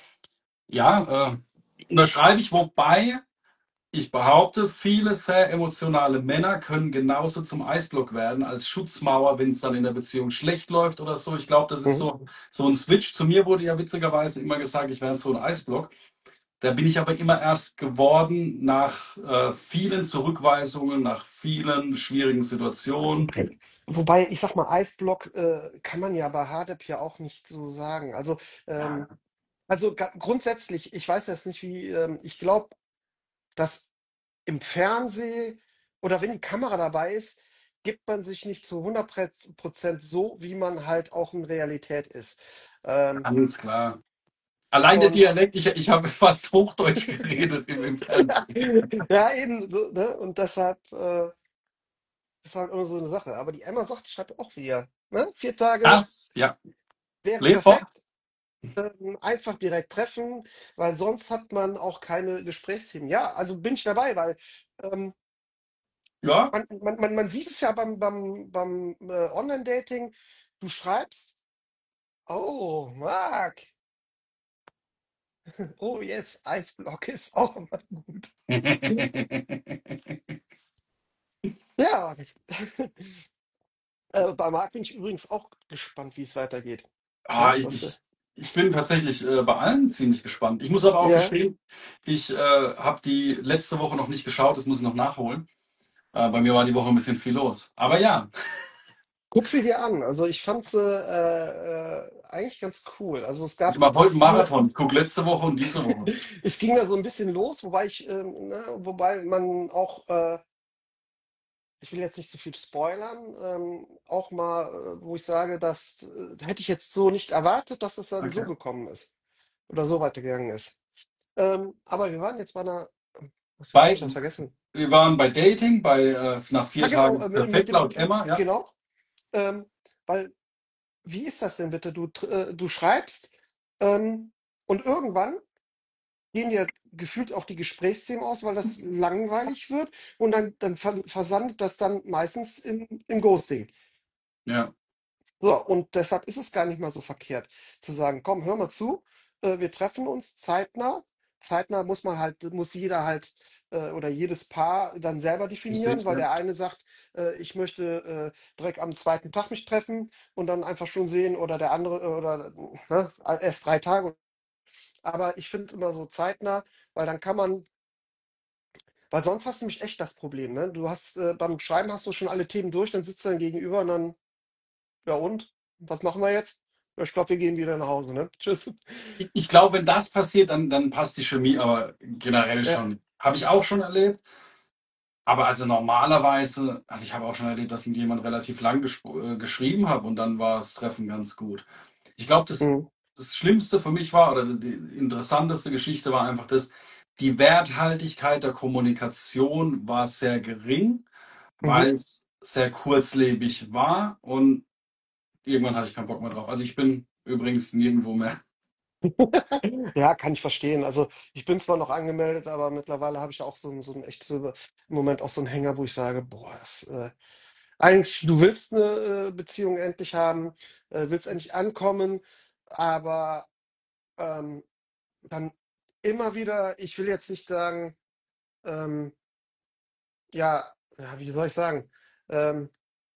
A: Ja, äh, unterschreibe ich, wobei ich behaupte, viele sehr emotionale Männer können genauso zum Eisblock werden als Schutzmauer, wenn es dann in der Beziehung schlecht läuft oder so. Ich glaube, das ist
B: Mhm.
A: so, so ein Switch. Zu mir wurde ja witzigerweise immer gesagt, ich wäre so ein Eisblock. Da bin ich aber immer erst geworden nach äh, vielen Zurückweisungen, nach vielen schwierigen Situationen.
B: Wobei wobei, ich sage mal, Eisblock, äh, kann man ja bei Hardep ja auch nicht so sagen. Also, ähm
A: Ja,
B: also, ga grundsätzlich, ich weiß jetzt nicht, wie, ähm ich glaube, dass im Fernseh oder wenn die Kamera dabei ist, gibt man sich nicht zu hundert Prozent so, wie man halt auch in Realität ist. Ähm,
A: ganz klar. Allein der
B: und
A: Dialekt, ich, ich habe fast Hochdeutsch geredet im, im Fernsehen.
B: ja, eben, so, ne? Und deshalb, äh, ist halt immer so eine Sache. Aber die Emma sagt schreibt auch wieder, ne? vier Tage
A: Das, ja,
B: wäre
A: les vor.
B: perfekt. Ähm, einfach direkt treffen, weil sonst hat man auch keine Gesprächsthemen. Ja, also bin ich dabei, weil ähm,
A: Ja,
B: man, man, man, man sieht es ja beim, beim, beim äh, Online-Dating, du schreibst, oh, Marc, oh yes, Eisblock ist auch immer gut. Ja, äh, bei Marc bin ich übrigens auch gespannt, wie es weitergeht.
A: Ah,
B: Ne?
A: ich,
B: Das, äh,
A: ich, ich bin tatsächlich äh, bei allen ziemlich gespannt. Ich muss aber auch
B: ja,
A: gestehen, ich äh, habe die letzte Woche noch nicht geschaut, das muss ich noch nachholen. Äh, bei mir war die Woche ein bisschen viel los. Aber ja,
B: guck sie dir an. Also ich fand sie äh, äh, eigentlich ganz cool. Also es
A: ich
B: gab,
A: mache heute einen
B: ging,
A: Marathon. Ich gucke letzte Woche und diese Woche.
B: es ging da so ein bisschen los, wobei ich, ähm, ne, wobei man auch, äh, ich will jetzt nicht zu viel spoilern, ähm, auch mal, äh, wo ich sage, das äh, hätte ich jetzt so nicht erwartet, dass es dann
A: Okay.
B: so gekommen ist oder so weitergegangen ist. Ähm, aber wir waren jetzt bei einer, was jetzt habe ich
A: Bei,
B: das vergessen?
A: wir waren bei Dating, bei äh, nach
B: Ah,
A: vier Tagen
B: genau, äh,
A: ist
B: mit, mit
A: perfekt
B: dem,
A: laut Emma, ja.
B: genau, ähm, weil, wie ist das denn bitte? Du, tr- äh, du schreibst ähm, und irgendwann gehen dir gefühlt auch die Gesprächsthemen aus, weil das langweilig wird und dann, dann ver versandet das dann meistens im, im Ghosting.
A: Ja,
B: So, und deshalb ist es gar nicht mal so verkehrt zu sagen, komm, hör mal zu, äh, wir treffen uns zeitnah. Zeitnah muss man halt, muss jeder halt äh, oder jedes Paar dann selber
A: für
B: definieren,
A: sich,
B: weil
A: ja.
B: der eine sagt, äh, ich möchte äh, direkt am zweiten Tag mich treffen und dann einfach schon sehen oder der andere äh, oder ne, erst drei Tage. Aber ich finde immer so zeitnah, weil dann kann man, weil sonst hast du nämlich echt das Problem, ne? Du hast äh, beim Schreiben hast du schon alle Themen durch, dann sitzt du dann gegenüber und dann, ja und? Was machen wir jetzt? Ja, ich glaube, wir gehen wieder nach Hause, ne? Tschüss.
A: Ich, ich glaube, wenn das passiert, dann, dann passt die Chemie aber generell
B: Ja.
A: schon. Habe ich auch schon erlebt. Aber also normalerweise, also ich habe auch schon erlebt, dass ich mit jemand relativ lang gesp- äh, geschrieben habe und dann war das Treffen ganz gut. Ich glaube, das,
B: Mhm.
A: das Schlimmste für mich war, oder die interessanteste Geschichte war einfach das, die Werthaltigkeit der Kommunikation war sehr gering,
B: Mhm.
A: weil es sehr kurzlebig war und irgendwann hatte ich keinen Bock mehr drauf. Also ich bin übrigens nirgendwo mehr.
B: Ja, kann ich verstehen. Also ich bin zwar noch angemeldet, aber mittlerweile habe ich auch so, ein- so ein echt so im Moment auch so einen Hänger, wo ich sage, boah, das, äh, Eigentlich, du willst eine äh, Beziehung endlich haben, äh, willst endlich ankommen, aber ähm, dann immer wieder, ich will jetzt nicht sagen, ähm, ja, ja, wie soll ich sagen? Ähm,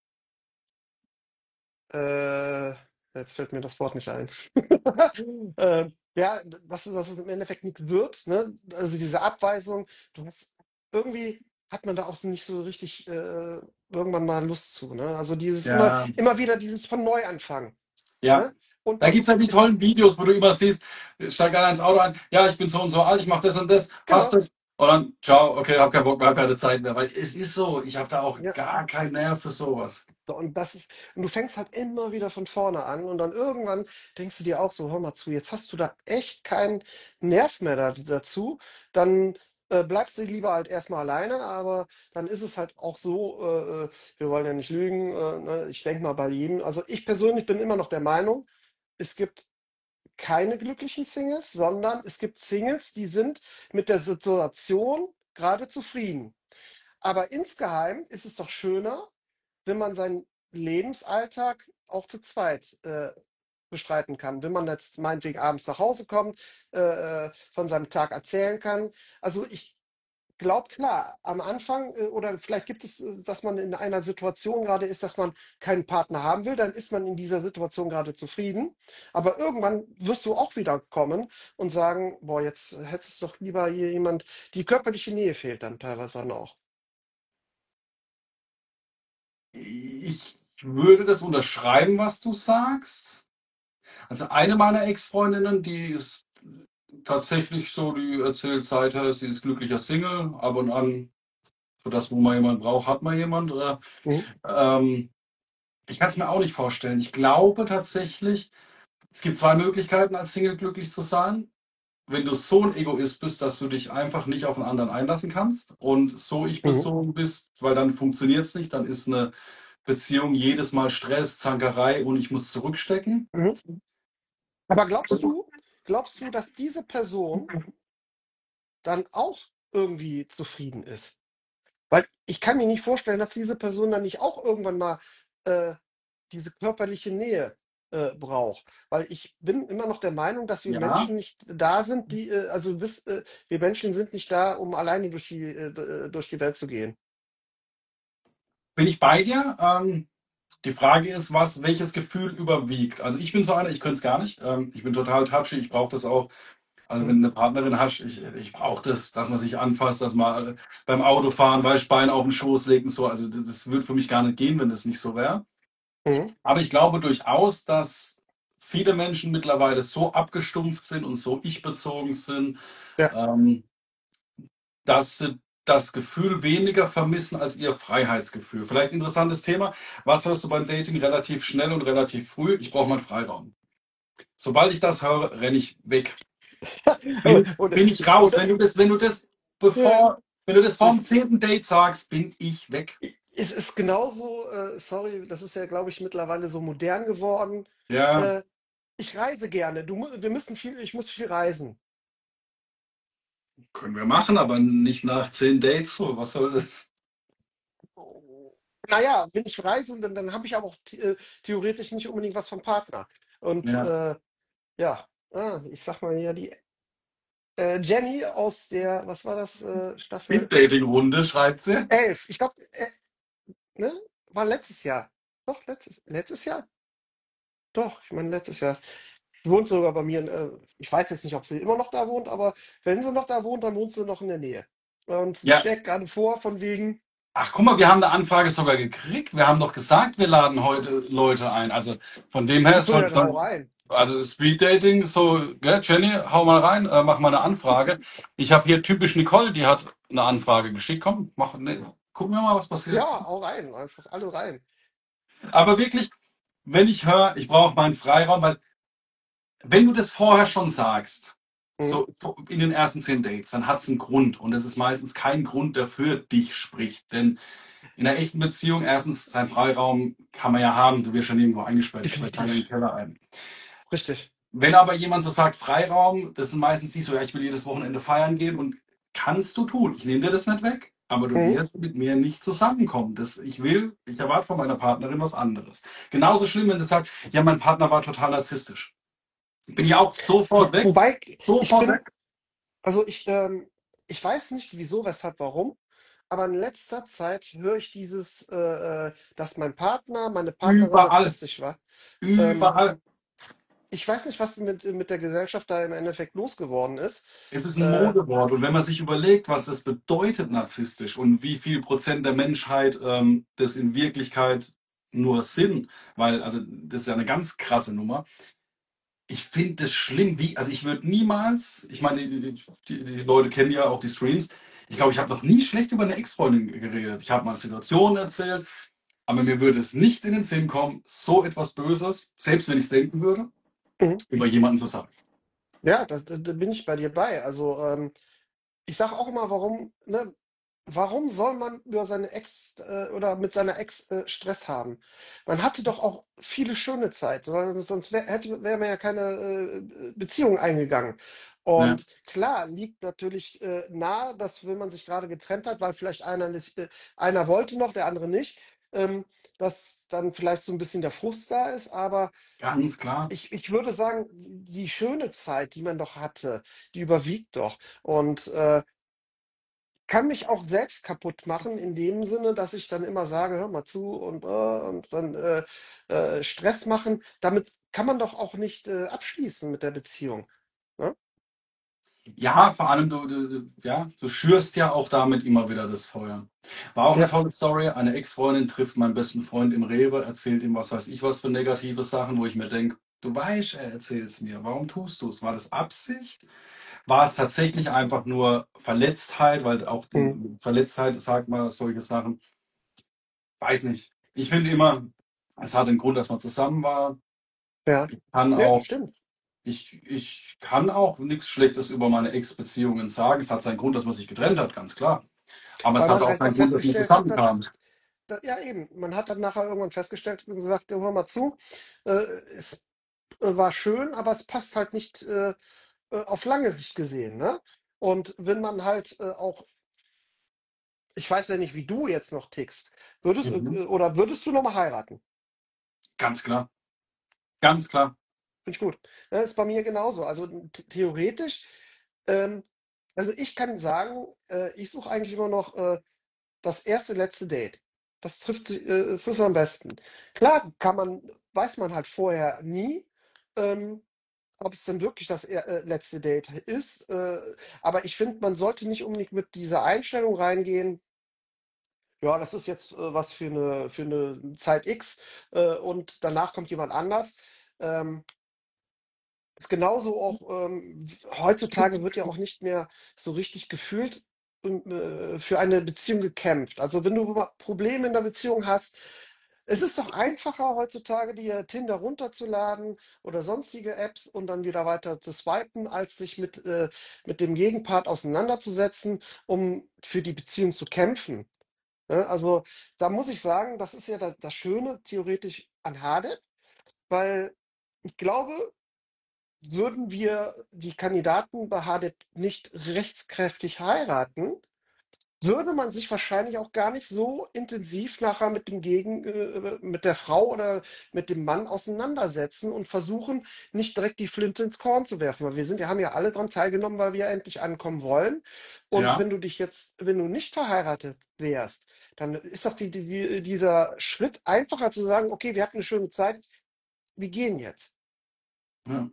B: äh, Jetzt fällt mir das Wort nicht ein. Ähm, ja, dass, dass es im Endeffekt nichts wird, ne? Also diese Abweisung, du hast irgendwie hat man da auch nicht so richtig äh, irgendwann mal Lust zu, ne? Also dieses immer,
A: Ja.
B: immer wieder dieses von Neuanfang,
A: Ja.
B: ne? Und
A: Da
B: dann
A: gibt es ja die
B: ist
A: tollen Videos, wo du immer siehst, steig einer ins Auto ein, ja, ich bin so und so alt, ich mache das und das, passt
B: genau,
A: das? Und dann, ciao, okay, hab keinen Bock mehr, hab keine Zeit mehr. Weil es ist so, ich habe da auch
B: ja.
A: gar keinen Nerv für sowas.
B: So, und das ist, und du fängst halt immer wieder von vorne an und dann irgendwann denkst du dir auch so, hör mal zu, jetzt hast du da echt keinen Nerv mehr da, dazu, dann äh, bleibst du lieber halt erstmal alleine, aber dann ist es halt auch so, äh, äh, wir wollen ja nicht lügen, äh, ne, ich denke mal bei jedem, also ich persönlich bin immer noch der Meinung, es gibt keine glücklichen Singles, sondern es gibt Singles, die sind mit der Situation gerade zufrieden. Aber insgeheim ist es doch schöner, wenn man seinen Lebensalltag auch zu zweit äh, bestreiten kann. Wenn man jetzt meinetwegen abends nach Hause kommt, äh, äh, von seinem Tag erzählen kann. Also ich glaube, klar, am Anfang äh, oder vielleicht gibt es, äh, dass man in einer Situation gerade ist, dass man keinen Partner haben will, dann ist man in dieser Situation gerade zufrieden. Aber irgendwann wirst du auch wieder kommen und sagen, boah, jetzt hättest du doch lieber hier jemand, die körperliche Nähe fehlt dann teilweise dann auch.
A: Ich würde das unterschreiben, was du sagst. Also eine meiner Ex-Freundinnen, die ist tatsächlich so, die erzählt seither, sie ist glücklicher Single, ab und an, für das, wo man jemanden braucht, hat man jemand. Oder,
B: Mhm.
A: ähm, ich kann es mir auch nicht vorstellen. Ich glaube tatsächlich, es gibt zwei Möglichkeiten, als Single glücklich zu sein. Wenn du so ein Egoist bist, dass du dich einfach nicht auf einen anderen einlassen kannst und so ich
B: Mhm.
A: bezogen bist, weil dann funktioniert es nicht, dann ist eine Beziehung jedes Mal Stress, Zankerei und ich muss zurückstecken.
B: Mhm. Aber glaubst du, glaubst du, dass diese Person dann auch irgendwie zufrieden ist? Weil ich kann mir nicht vorstellen, dass diese Person dann nicht auch irgendwann mal äh, diese körperliche Nähe äh, braucht. Weil ich bin immer noch der Meinung, dass wir
A: Ja,
B: Menschen nicht da sind, die, äh, also bis, äh, wir Menschen sind nicht da, um alleine durch die, äh, d- äh, durch die Welt zu gehen.
A: bin ich bei dir. Ähm, die Frage ist, was, welches Gefühl überwiegt? Also ich bin so einer, ich könnte es gar nicht. Ähm, ich bin total touchy, ich brauche das auch. Also
B: Mhm.
A: wenn du eine Partnerin hast, ich, ich brauche das, dass man sich anfasst, dass man beim Autofahren, weil Bein auf den Schoß legt und so. Also das, das würde für mich gar nicht gehen, wenn das nicht so wäre.
B: Mhm.
A: Aber ich glaube durchaus, dass viele Menschen mittlerweile so abgestumpft sind und so ich-bezogen sind,
B: Ja.
A: ähm, dass sie das Gefühl weniger vermissen als ihr Freiheitsgefühl. Vielleicht interessantes Thema. Was hörst du beim Dating relativ schnell und relativ früh? Ich brauche meinen Freiraum. Sobald ich das höre, renne ich weg. Bin,
B: Und,
A: bin ich raus.
B: und
A: Wenn du das, wenn du das
B: äh,
A: bevor, wenn du das vorm
B: es,
A: zehnten Date sagst, bin ich weg.
B: es ist genauso, äh, sorry, das ist ja, glaube ich, mittlerweile so modern geworden.
A: Ja,
B: Äh, Ich reise gerne. Du, mu- wir müssen viel, ich muss viel reisen.
A: können wir machen, aber nicht nach zehn Dates. So, was soll das?
B: Naja, wenn ich reise, dann, dann habe ich aber auch the- äh, theoretisch nicht unbedingt was vom Partner. Und
A: Ja.
B: äh, ja, ah, ich sag mal ja, die äh, Jenny aus der, was war das, äh, Staffel
A: Speed-Dating-Runde, schreibt sie.
B: elf. Ich glaube, äh, ne? War letztes Jahr. Doch, letztes, letztes Jahr? Doch, ich meine letztes Jahr. Sie wohnt sogar bei mir. In, äh, ich weiß jetzt nicht, ob sie immer noch da wohnt, aber wenn sie noch da wohnt, dann wohnt sie noch in der Nähe. Und sie
A: Ja.
B: schlägt gerade vor, von wegen,
A: Ach, guck mal, wir haben eine Anfrage sogar gekriegt. Wir haben doch gesagt, wir laden heute Leute ein. Also von dem her
B: achso,
A: soll
B: ja,
A: es
B: dann hau
A: dann,
B: rein.
A: also Speed Dating, so, gell, Jenny, hau mal rein, äh, mach mal eine Anfrage. Ich habe hier typisch Nicole, die hat eine Anfrage geschickt. Komm, mach, ne, gucken wir mal, was passiert.
B: Ja, hau rein, einfach alle rein.
A: Aber wirklich, wenn ich höre, ich brauche meinen Freiraum, weil wenn du das vorher schon sagst,
B: Mhm.
A: so in den ersten zehn Dates, dann hat es einen Grund. Und es ist meistens kein Grund, der für dich spricht. Denn in einer echten Beziehung, erstens, sein Freiraum kann man ja haben, du wirst schon irgendwo eingesperrt, ich sperre keiner in den
B: Definitiv.
A: Keller ein.
B: Richtig.
A: Wenn aber jemand so sagt, Freiraum, das sind meistens die so, ja, ich will jedes Wochenende feiern gehen und kannst du tun. Ich nehme dir das nicht weg, aber du
B: Mhm.
A: wirst mit mir nicht zusammenkommen. Das, ich will, ich erwarte von meiner Partnerin was anderes. Genauso schlimm, wenn sie sagt, ja, mein Partner war total narzisstisch. Bin ich auch
B: Wo,
A: sofort weg.
B: wobei ich
A: Sofort
B: bin,
A: weg.
B: also ich, ähm, ich weiß nicht wieso, weshalb, warum, aber in letzter Zeit höre ich dieses, äh, äh, dass mein Partner, meine Partnerin
A: Überall.
B: narzisstisch war. Ähm,
A: Überall.
B: Ich weiß nicht, was mit, mit der Gesellschaft da im Endeffekt losgeworden ist.
A: Es ist ein
B: Äh,
A: Modewort. Und wenn man sich überlegt, was das bedeutet, narzisstisch, und wie viel Prozent der Menschheit ähm, das in Wirklichkeit nur sind, weil, also, das ist ja eine ganz krasse Nummer. Ich finde das schlimm, wie, also ich würde niemals, ich meine, die, die, die Leute kennen ja auch die Streams. Ich glaube, ich habe noch nie schlecht über eine Ex-Freundin geredet. Ich habe mal Situationen erzählt, aber mir würde es nicht in den Sinn kommen, so etwas Böses, selbst wenn ich es denken würde,
B: mhm.
A: über jemanden zu sagen.
B: Ja, da, da, da bin ich bei dir bei. Also ähm, ich sage auch immer, warum, ne, warum soll man über seine Ex äh, oder mit seiner Ex äh, Stress haben? Man hatte doch auch viele schöne Zeit, weil sonst wär, hätte, wäre man ja keine äh, Beziehung eingegangen.
A: Ja,
B: Und klar, liegt natürlich äh, nahe, dass wenn man sich gerade getrennt hat, weil vielleicht einer nicht, äh, einer wollte noch, der andere nicht, ähm, dass dann vielleicht so ein bisschen der Frust da ist, aber
A: ganz klar.
B: ich, ich würde sagen, die schöne Zeit, die man doch hatte, die überwiegt doch. Und äh, kann mich auch selbst kaputt machen, in dem Sinne, dass ich dann immer sage, hör mal zu und, äh, und dann äh, äh, Stress machen. Damit kann man doch auch nicht äh, abschließen mit der Beziehung. Ne?
A: Ja, vor allem du, du, du, ja, du schürst ja auch damit immer wieder das Feuer. War auch eine
B: Ja,
A: tolle Story. Eine Ex-Freundin trifft meinen besten Freund im Rewe, erzählt ihm was weiß ich was für negative Sachen, wo ich mir denke, du weißt, er erzählt es mir. Warum tust du es? War das Absicht? War es tatsächlich einfach nur Verletztheit? Weil auch
B: hm,
A: die Verletztheit, sagt man, solche Sachen. Weiß nicht. Ich finde immer, es hat einen Grund, dass man zusammen war.
B: ja,
A: Ich kann
B: ja,
A: auch
B: stimmt.
A: Ich, ich kann auch nichts Schlechtes über meine Ex-Beziehungen sagen. Es hat seinen Grund, dass man sich getrennt hat, ganz klar. Aber es
B: Weil
A: hat
B: man
A: auch
B: einfach
A: seinen Grund, dass man
B: festgestellt hat,
A: zusammenkam.
B: dass, da, ja eben, man hat dann nachher irgendwann festgestellt und gesagt, ja, hör mal zu, äh, es äh, war schön, aber es passt halt nicht äh, äh, auf lange Sicht gesehen, ne? Und wenn man halt äh, auch, ich weiß ja nicht, wie du jetzt noch tickst, würdest
A: Mhm.
B: äh, oder würdest du noch mal heiraten?
A: Ganz klar. Ganz klar.
B: Finde ich gut. Ja, ist bei mir genauso. Also t- theoretisch, ähm, also ich kann sagen, äh, ich suche eigentlich immer noch äh, das erste, letzte Date. Das trifft sich, äh, das ist am besten. Klar kann man, weiß man halt vorher nie, ähm, ob es dann wirklich das er- äh, letzte Date ist. Äh, aber ich finde, man sollte nicht unbedingt mit dieser Einstellung reingehen. Ja, das ist jetzt äh, was für eine, für eine Zeit X äh, und danach kommt jemand anders. Ähm, ist genauso auch, ähm, heutzutage wird ja auch nicht mehr so richtig gefühlt ähm, äh, für eine Beziehung gekämpft. Also wenn du ma- Probleme in der Beziehung hast, es ist doch einfacher heutzutage, dir Tinder runterzuladen oder sonstige Apps und dann wieder weiter zu swipen, als sich mit, äh, mit dem Gegenpart auseinanderzusetzen, um für die Beziehung zu kämpfen. Ne? Also da muss ich sagen, das ist ja das, das Schöne theoretisch an Hade, weil ich glaube, würden wir die Kandidaten bei H D nicht rechtskräftig heiraten, würde man sich wahrscheinlich auch gar nicht so intensiv nachher mit dem Gegen, äh, mit der Frau oder mit dem Mann auseinandersetzen und versuchen, nicht direkt die Flinte ins Korn zu werfen. Weil wir sind, wir haben ja alle daran teilgenommen, weil wir ja endlich ankommen wollen. Und
A: Ja.
B: wenn du dich jetzt, wenn du nicht verheiratet wärst, dann ist doch die, die, dieser Schritt einfacher zu sagen, okay, wir hatten eine schöne Zeit, wir gehen jetzt.
A: Ja.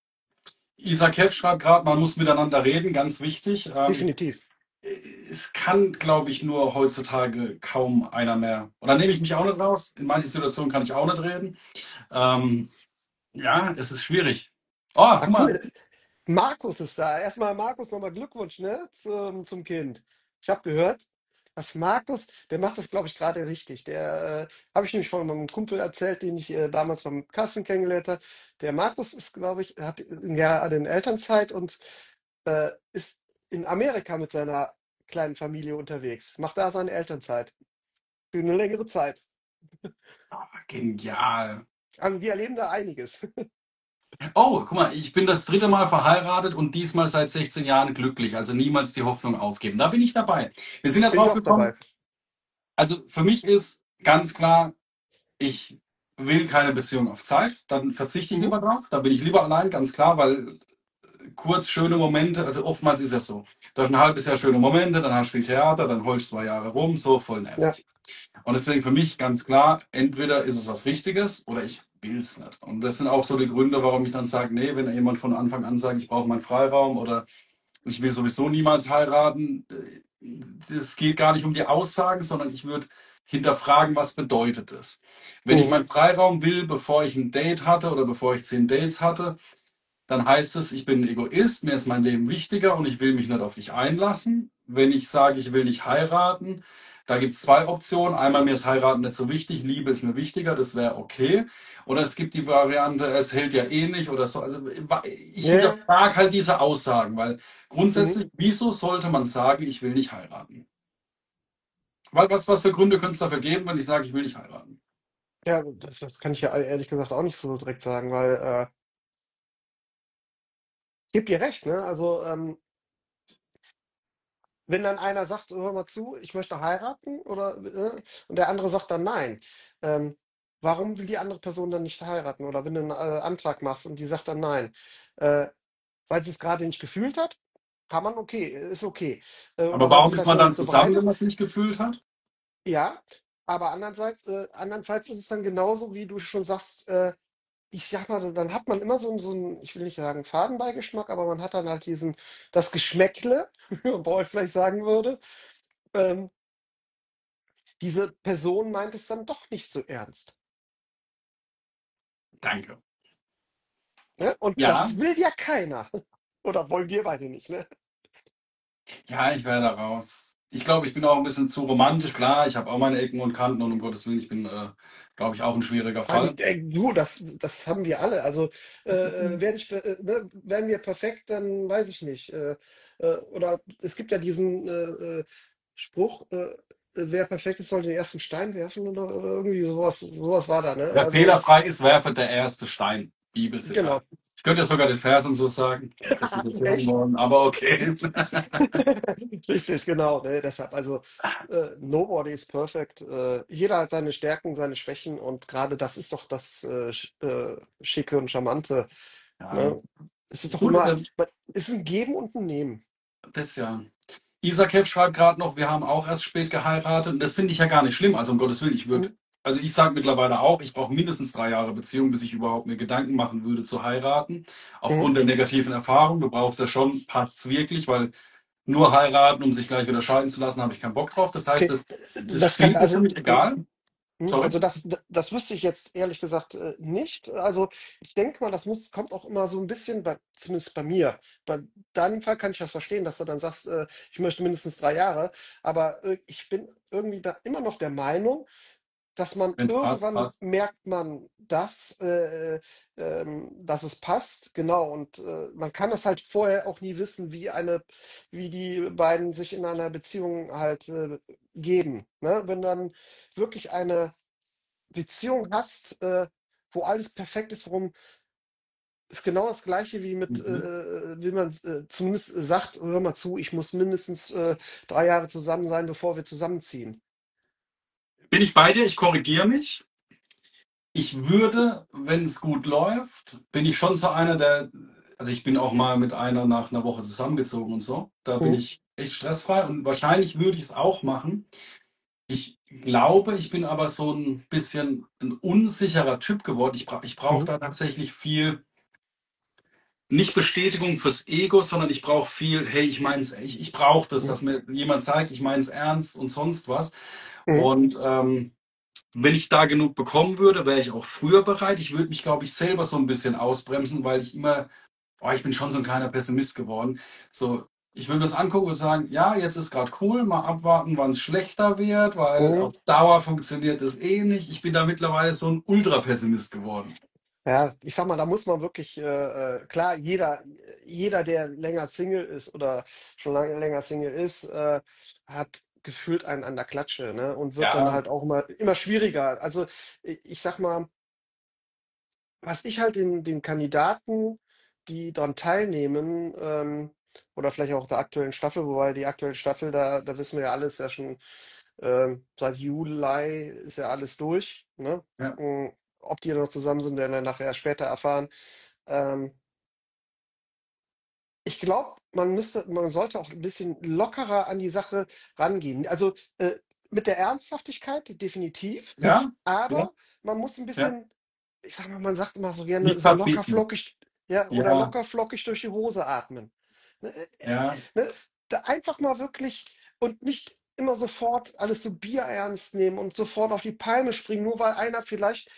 A: Isaac Heff schreibt gerade, man muss miteinander reden, ganz wichtig. Ähm,
B: Definitiv.
A: es kann, glaube ich, nur heutzutage kaum einer mehr. Oder nehme ich mich auch nicht raus? In manchen Situationen kann ich auch nicht reden. Ähm, ja, es ist schwierig. Oh,
B: Ah,
A: guck mal.
B: cool. Markus ist da. Erstmal, Markus, nochmal Glückwunsch, ne, zum, zum Kind. Ich habe gehört, dass Markus, der macht das, glaube ich, gerade richtig. Der äh, habe ich nämlich von meinem Kumpel erzählt, den ich äh, damals beim Casting kennengelernt habe. Der Markus ist, glaube ich, hat ein Jahr in Elternzeit und äh, ist in Amerika mit seiner kleinen Familie unterwegs. Macht da seine Elternzeit. Für eine längere Zeit.
A: Genial.
B: Also wir erleben da einiges.
A: Oh, guck mal, ich bin das dritte Mal verheiratet und diesmal seit sechzehn Jahren glücklich. Also niemals die Hoffnung aufgeben. Da bin ich dabei. Wir sind ja
B: Bin ich
A: drauf
B: auch dabei.
A: gekommen. Also für mich ist ganz klar, ich will keine Beziehung auf Zeit. Dann verzichte ich
B: Mhm.
A: lieber drauf. Da bin ich lieber allein, ganz klar, weil kurz schöne Momente, also oftmals ist das so. Du hast ein halbes Jahr schöne Momente, dann hast du viel Theater, dann holst du zwei Jahre rum, so voll
B: Ja.
A: nervig. Und deswegen für mich ganz klar, entweder ist es was Richtiges oder ich will es nicht. Und das sind auch so die Gründe, warum ich dann sage, nee, wenn jemand von Anfang an sagt, ich brauche meinen Freiraum oder ich will sowieso niemals heiraten, es geht gar nicht um die Aussagen, sondern ich würde hinterfragen, was bedeutet es. Wenn ich
B: Mhm.
A: meinen Freiraum will, bevor ich ein Date hatte oder bevor ich zehn Dates hatte, dann heißt es, ich bin ein Egoist, mir ist mein Leben wichtiger und ich will mich nicht auf dich einlassen. Wenn ich sage, ich will dich heiraten, da gibt es zwei Optionen. Einmal, mir ist heiraten nicht so wichtig, Liebe ist mir wichtiger, das wäre okay. Oder es gibt die Variante, es hält ja eh nicht oder so. Also ich
B: Ja, ja.
A: hinterfrage halt diese Aussagen, weil
B: Mhm.
A: grundsätzlich, wieso sollte man sagen, ich will nicht heiraten? Weil was, was für Gründe könnte es dafür geben, wenn ich sage, ich will nicht heiraten?
B: Ja, das, das kann ich ja ehrlich gesagt auch nicht so direkt sagen, weil äh, ich gebe dir recht, ne? Also ähm, wenn dann einer sagt, hör mal zu, ich möchte heiraten, oder äh, und der andere sagt dann nein, ähm, warum will die andere Person dann nicht heiraten? Oder wenn du einen äh, Antrag machst und die sagt dann nein, äh, weil sie es gerade nicht gefühlt hat, kann man okay, ist okay. Äh,
A: Aber
B: oder weil sie
A: warum ist
B: vielleicht
A: man
B: noch nicht
A: dann
B: so bereit
A: zusammen, wenn man
B: ist,
A: es nicht gefühlt hat?
B: ja. Aber andererseits, äh, andernfalls ist es dann genauso, wie du schon sagst, äh, ich sag mal, dann hat man immer so 'n so 'n, ich will nicht sagen Fadenbeigeschmack, aber man hat dann halt diesen das Geschmäckle, wie man bei euch vielleicht sagen würde. Ähm, diese Person meint es dann doch nicht so ernst,
A: Danke.
B: ne? Und
A: Ja,
B: das will ja keiner. Oder wollen wir beide nicht, ne?
A: ja, ich wäre da raus. Ich glaube, ich bin auch ein bisschen zu romantisch. Klar, ich habe auch meine Ecken und Kanten und um Gottes Willen, ich bin, äh, glaube ich, auch ein schwieriger
B: Mann,
A: Fall.
B: äh, du, das das haben wir alle. Also, äh, äh, werde ich, äh, ne, wären wir perfekt, dann weiß ich nicht. Äh, äh, oder es gibt ja diesen äh, äh, Spruch, äh, wer perfekt ist, soll den ersten Stein werfen oder, oder irgendwie sowas, sowas war da, ne?
A: Wer
B: Also es,
A: fehlerfrei ist, werfe der erste Stein. Bibelzitat.
B: genau.
A: Ich könnte ja sogar den Vers und so sagen. Prostitution
B: Echt?
A: worden, aber okay.
B: Richtig, genau. Ne? Deshalb, also äh, nobody is perfect. Äh, jeder hat seine Stärken, seine Schwächen und gerade das ist doch das äh, Sch- äh, Schicke und Charmante.
A: Ja.
B: Ne? Es ist doch
A: Gut,
B: immer,
A: ähm,
B: es ist ein Geben und ein Nehmen.
A: das ja. Isakev schreibt gerade noch, wir haben auch erst spät geheiratet. Und das finde ich ja gar nicht schlimm. Also um Gottes Willen, ich würde,
B: Mhm.
A: also ich sage mittlerweile auch, ich brauche mindestens drei Jahre Beziehung, bis ich überhaupt mir Gedanken machen würde zu heiraten.
B: Mhm.
A: Aufgrund der negativen Erfahrung. Du brauchst ja schon, passt's wirklich, weil nur heiraten, um sich gleich wieder scheiden zu lassen, habe ich keinen Bock drauf. Das heißt,
B: Okay,
A: das, das
B: das kann,
A: Spiel ist für
B: also,
A: mich egal.
B: hm,
A: Sorry.
B: also das, d- das wüsste ich jetzt ehrlich gesagt äh, nicht. Also ich denke mal, das muss, kommt auch immer so ein bisschen bei, zumindest bei mir. Bei deinem Fall kann ich das verstehen, dass du dann sagst, äh, ich möchte mindestens drei Jahre. Aber äh, ich bin irgendwie da immer noch der Meinung, dass man
A: Wenn es passt,
B: irgendwann
A: passt.
B: merkt man das, äh, ähm, dass es passt, genau. Und äh, man kann das halt vorher auch nie wissen, wie eine, wie die beiden sich in einer Beziehung halt äh, geben. Ne? Wenn dann wirklich eine Beziehung hast, äh, wo alles perfekt ist, worum ist genau das Gleiche wie mit, äh,
A: Mhm.
B: äh, wie man äh, zumindest sagt, hör mal zu, ich muss mindestens äh, drei Jahre zusammen sein, bevor wir zusammenziehen.
A: Bin ich bei dir? Ich korrigiere mich. Ich würde, wenn es gut läuft, bin ich schon so einer, der, also ich bin auch mal mit einer nach einer Woche zusammengezogen und so. Da bin
B: Mhm.
A: ich echt stressfrei und wahrscheinlich würde ich es auch machen. Ich glaube, ich bin aber so ein bisschen ein unsicherer Typ geworden. Ich, bra ich brauche
B: Mhm.
A: da tatsächlich viel, nicht Bestätigung fürs Ego, sondern ich brauche viel, hey, ich mein's, ich, ich brauche das,
B: Mhm.
A: dass mir jemand zeigt, ich meine es ernst und sonst was.
B: Mhm.
A: Und ähm, wenn ich da genug bekommen würde, wäre ich auch früher bereit. Ich würde mich, glaube ich, selber so ein bisschen ausbremsen, weil ich immer, oh, ich bin schon so ein kleiner Pessimist geworden. So, ich würde das angucken und sagen, ja, jetzt ist gerade cool, mal abwarten, wann es schlechter wird, weil
B: Mhm.
A: auf Dauer funktioniert das eh nicht. Ich bin da mittlerweile so ein Ultra-Pessimist geworden.
B: Ja, ich sag mal, da muss man wirklich, äh, äh, klar, jeder, jeder, der länger Single ist oder schon lange länger Single ist, äh, hat gefühlt einen an der Klatsche, ne? Und wird dann
A: Ja,
B: halt auch immer, immer schwieriger. Also ich, ich sag mal, was ich halt den, den Kandidaten, die daran teilnehmen, ähm, oder vielleicht auch der aktuellen Staffel, wobei die aktuelle Staffel, da, da wissen wir ja alles ja schon, ähm, seit Juli ist ja alles durch, ne?
A: Ja,
B: Mm, Ob die noch zusammen sind, werden wir nachher später erfahren. Ähm, Ich glaube, man müsste, man sollte auch ein bisschen lockerer an die Sache rangehen. Also äh, mit der Ernsthaftigkeit definitiv,
A: ja, ja,
B: aber man muss ein
A: ja.
B: bisschen, ich sag mal, man sagt immer so gerne
A: Nicht
B: so locker
A: verbissen.
B: flockig, ja, oder
A: Ja,
B: locker flockig durch die Hose atmen. Ne, äh, äh,
A: ja.
B: ne, da einfach mal wirklich und nicht immer sofort alles so bierernst nehmen und sofort auf die Palme springen, nur weil einer vielleicht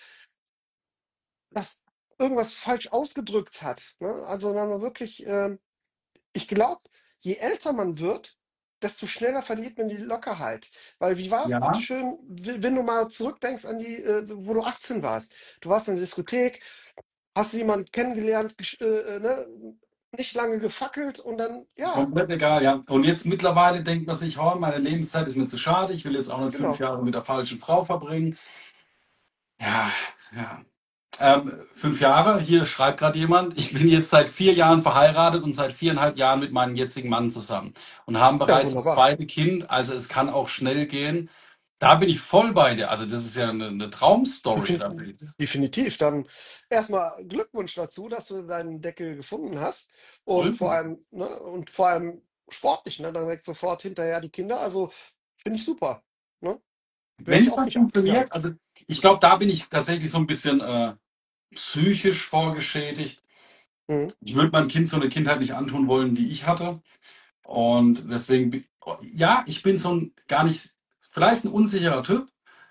B: das irgendwas falsch ausgedrückt hat. Ne? Also dann mal wirklich. Ähm, ich glaube, je älter man wird, desto schneller verliert man die Lockerheit. Weil wie war es
A: Ja,
B: schön, w- wenn du mal zurückdenkst an die, äh, wo du achtzehn warst. Du warst in der Diskothek, hast jemanden kennengelernt, gesch- äh, äh, ne, nicht lange gefackelt und dann, ja,
A: komplett egal, ja. Und jetzt mittlerweile denkt man sich, oh, meine Lebenszeit ist mir zu schade, ich will jetzt auch nicht fünf
B: genau.
A: Jahre mit der falschen Frau verbringen. Ja, ja. Ähm, fünf Jahre, hier schreibt gerade jemand, ich bin jetzt seit vier Jahren verheiratet und seit viereinhalb Jahren mit meinem jetzigen Mann zusammen und haben
B: Ja,
A: bereits das
B: wunderbar.
A: zweite Kind, also es kann auch schnell gehen. Da bin ich voll bei dir. Also das ist ja eine, eine Traumstory. Dafür.
B: Defin definitiv. Dann erstmal Glückwunsch dazu, dass du deinen Deckel gefunden hast und
A: Voll.
B: vor allem, ne, und vor allem sportlich, ne, dann direkt sofort hinterher die Kinder. Also finde ich super. Ne? Wäre
A: Wenn
B: ich
A: es
B: auch
A: dann
B: nicht achtzehn Jahre.
A: funktioniert, also ich glaube, da bin ich tatsächlich so ein bisschen äh, psychisch vorgeschädigt.
B: Mhm.
A: Ich würde meinem Kind so eine Kindheit nicht antun wollen, die ich hatte. Und deswegen, bin- ja, ich bin so ein gar nicht, vielleicht ein unsicherer Typ.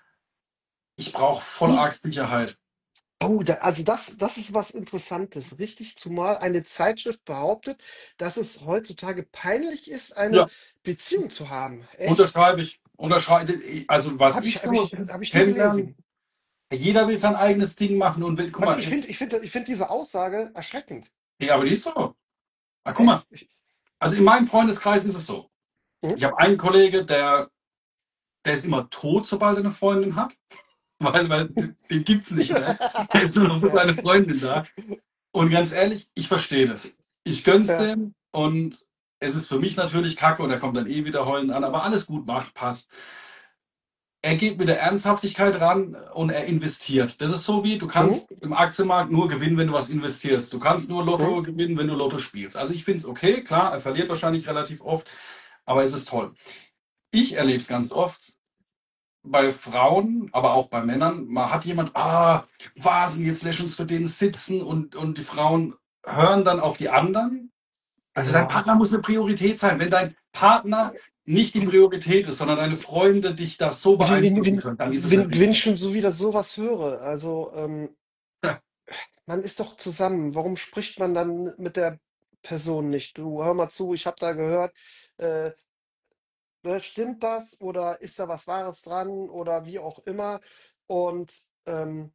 A: Ich brauche voll
B: Uh,
A: arg Sicherheit.
B: Oh, da, also das, das ist was Interessantes, richtig? Zumal eine Zeitschrift behauptet, dass es heutzutage peinlich ist, eine
A: Ja,
B: Beziehung zu haben. Echt?
A: unterschreibe ich. Unterschreibe, also was
B: Habe
A: ich
B: ich, hab
A: so
B: ich, hab ich nie
A: kennenlernen,
B: gelesen.
A: jeder will sein eigenes Ding machen und will, guck
B: Also
A: mal,
B: ich
A: jetzt,
B: finde, ich finde, ich finde diese Aussage erschreckend.
A: ja, aber die ist so. Ah, guck mal,
B: Echt? Ich,
A: also in meinem Freundeskreis ist es so.
B: mhm.
A: Ich habe einen Kollege, der, der ist immer tot, sobald er eine Freundin hat, weil, weil den gibt's nicht mehr. Der ist nur noch für
B: Ja,
A: seine Freundin da. Und ganz ehrlich, ich verstehe das. Ich gönn's
B: ja.
A: dem und es ist für mich natürlich kacke und er kommt dann eh wieder heulend an, aber alles gut macht, passt. Er geht mit der Ernsthaftigkeit ran und er investiert. Das ist so wie, du
B: Mhm.
A: kannst im Aktienmarkt nur gewinnen, wenn du was investierst. Du kannst nur
B: Mhm.
A: Lotto gewinnen, wenn du Lotto spielst. Also ich finde es okay, klar, er verliert wahrscheinlich relativ oft, aber es ist toll. Ich erlebe es ganz oft bei Frauen, aber auch bei Männern. Man hat jemand, ah, was, und jetzt lässt uns für den sitzen und, und die Frauen hören dann auf die anderen. Also dein
B: Ja.
A: Partner muss eine Priorität sein. Wenn dein Partner nicht die
B: Wenn,
A: Priorität ist, sondern deine Freunde dich da so
B: wenn, wenn,
A: beeinflussen
B: wenn,
A: können, dann ist es nicht
B: wenn, wenn ich
A: richtig.
B: schon so wieder sowas höre, also ähm,
A: Ja,
B: man ist doch zusammen. Warum spricht man dann mit der Person nicht? Du, hör mal zu, ich habe da gehört, äh, ne, stimmt das oder ist da was Wahres dran oder wie auch immer. Und ähm,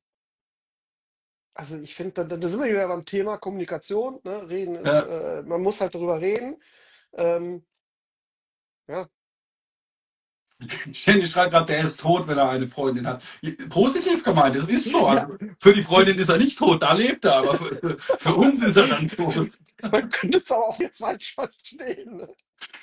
B: also ich finde, da, da da sind wir wieder beim Thema Kommunikation. Ne? Reden ist,
A: ja.
B: äh, man muss halt darüber reden. Ähm, ja.
A: Jenny schreibt gerade, der ist tot, wenn er eine Freundin hat. Positiv gemeint, das ist so.
B: Ja,
A: Also für die Freundin ist er nicht tot, da lebt er, aber für, für, für uns ist er dann tot.
B: man könnte es aber auch jetzt falsch verstehen. Ne?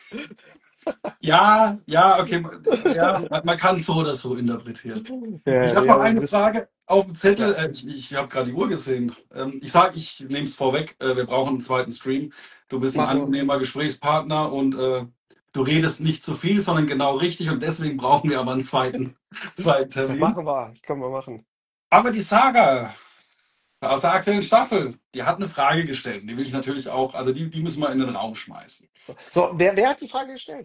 A: Ja, ja, okay, ja, man, man kann es so oder so interpretieren. Ich
B: Ja,
A: habe noch
B: ja,
A: eine
B: das,
A: Frage auf dem Zettel.
B: ja,
A: Äh, Ich, ich habe gerade die Uhr gesehen. Ähm, Ich sage, ich nehme es vorweg. äh, Wir brauchen einen zweiten Stream. Du bist ein
B: machen wir.
A: angenehmer Gesprächspartner und äh, du redest nicht zu viel, sondern genau richtig. Und deswegen brauchen wir aber einen zweiten, zweiten Termin.
B: Machen wir. Können wir machen.
A: Aber die Saga aus der aktuellen Staffel, die hat eine Frage gestellt. Die will ich natürlich auch, also die, die müssen wir in den Raum schmeißen.
B: So, wer, wer hat die Frage gestellt?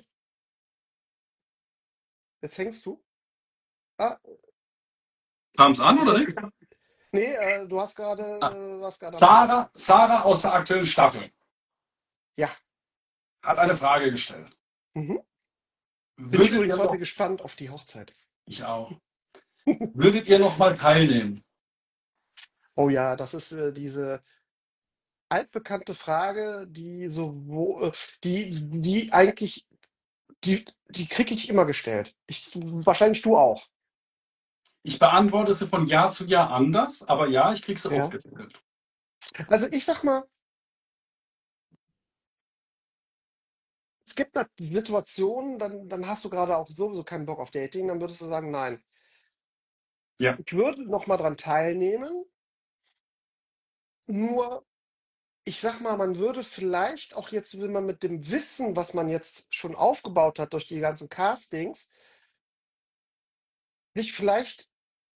B: Jetzt hängst du. Ah,
A: Kam es an
B: ich
A: oder
B: höre.
A: nicht?
B: Nee, äh, du hast gerade,
A: Ah,
B: äh, warst gerade am Reden.
A: Sarah, Sarah aus der aktuellen Staffel
B: Ja.
A: hat eine Frage gestellt.
B: Mhm. Bin ich
A: Würdet
B: übrigens
A: ihr
B: heute
A: noch,
B: gespannt auf die Hochzeit.
A: ich auch, würdet ihr noch mal teilnehmen?
B: Oh ja, das ist äh, diese altbekannte Frage, die so, wo, äh, die, die eigentlich, die, die kriege ich immer gestellt. Ich, wahrscheinlich du auch.
A: Ich beantworte sie von Jahr zu Jahr anders, aber ja, ich krieg sie
B: Ja.
A: aufgezählt.
B: Also ich sag mal, es gibt da Situationen, dann, dann hast du gerade auch sowieso keinen Bock auf Dating, dann würdest du sagen, nein.
A: Ja,
B: Ich würde noch mal dran teilnehmen, nur ich sag mal, man würde vielleicht auch jetzt, wenn man mit dem Wissen, was man jetzt schon aufgebaut hat durch die ganzen Castings, sich vielleicht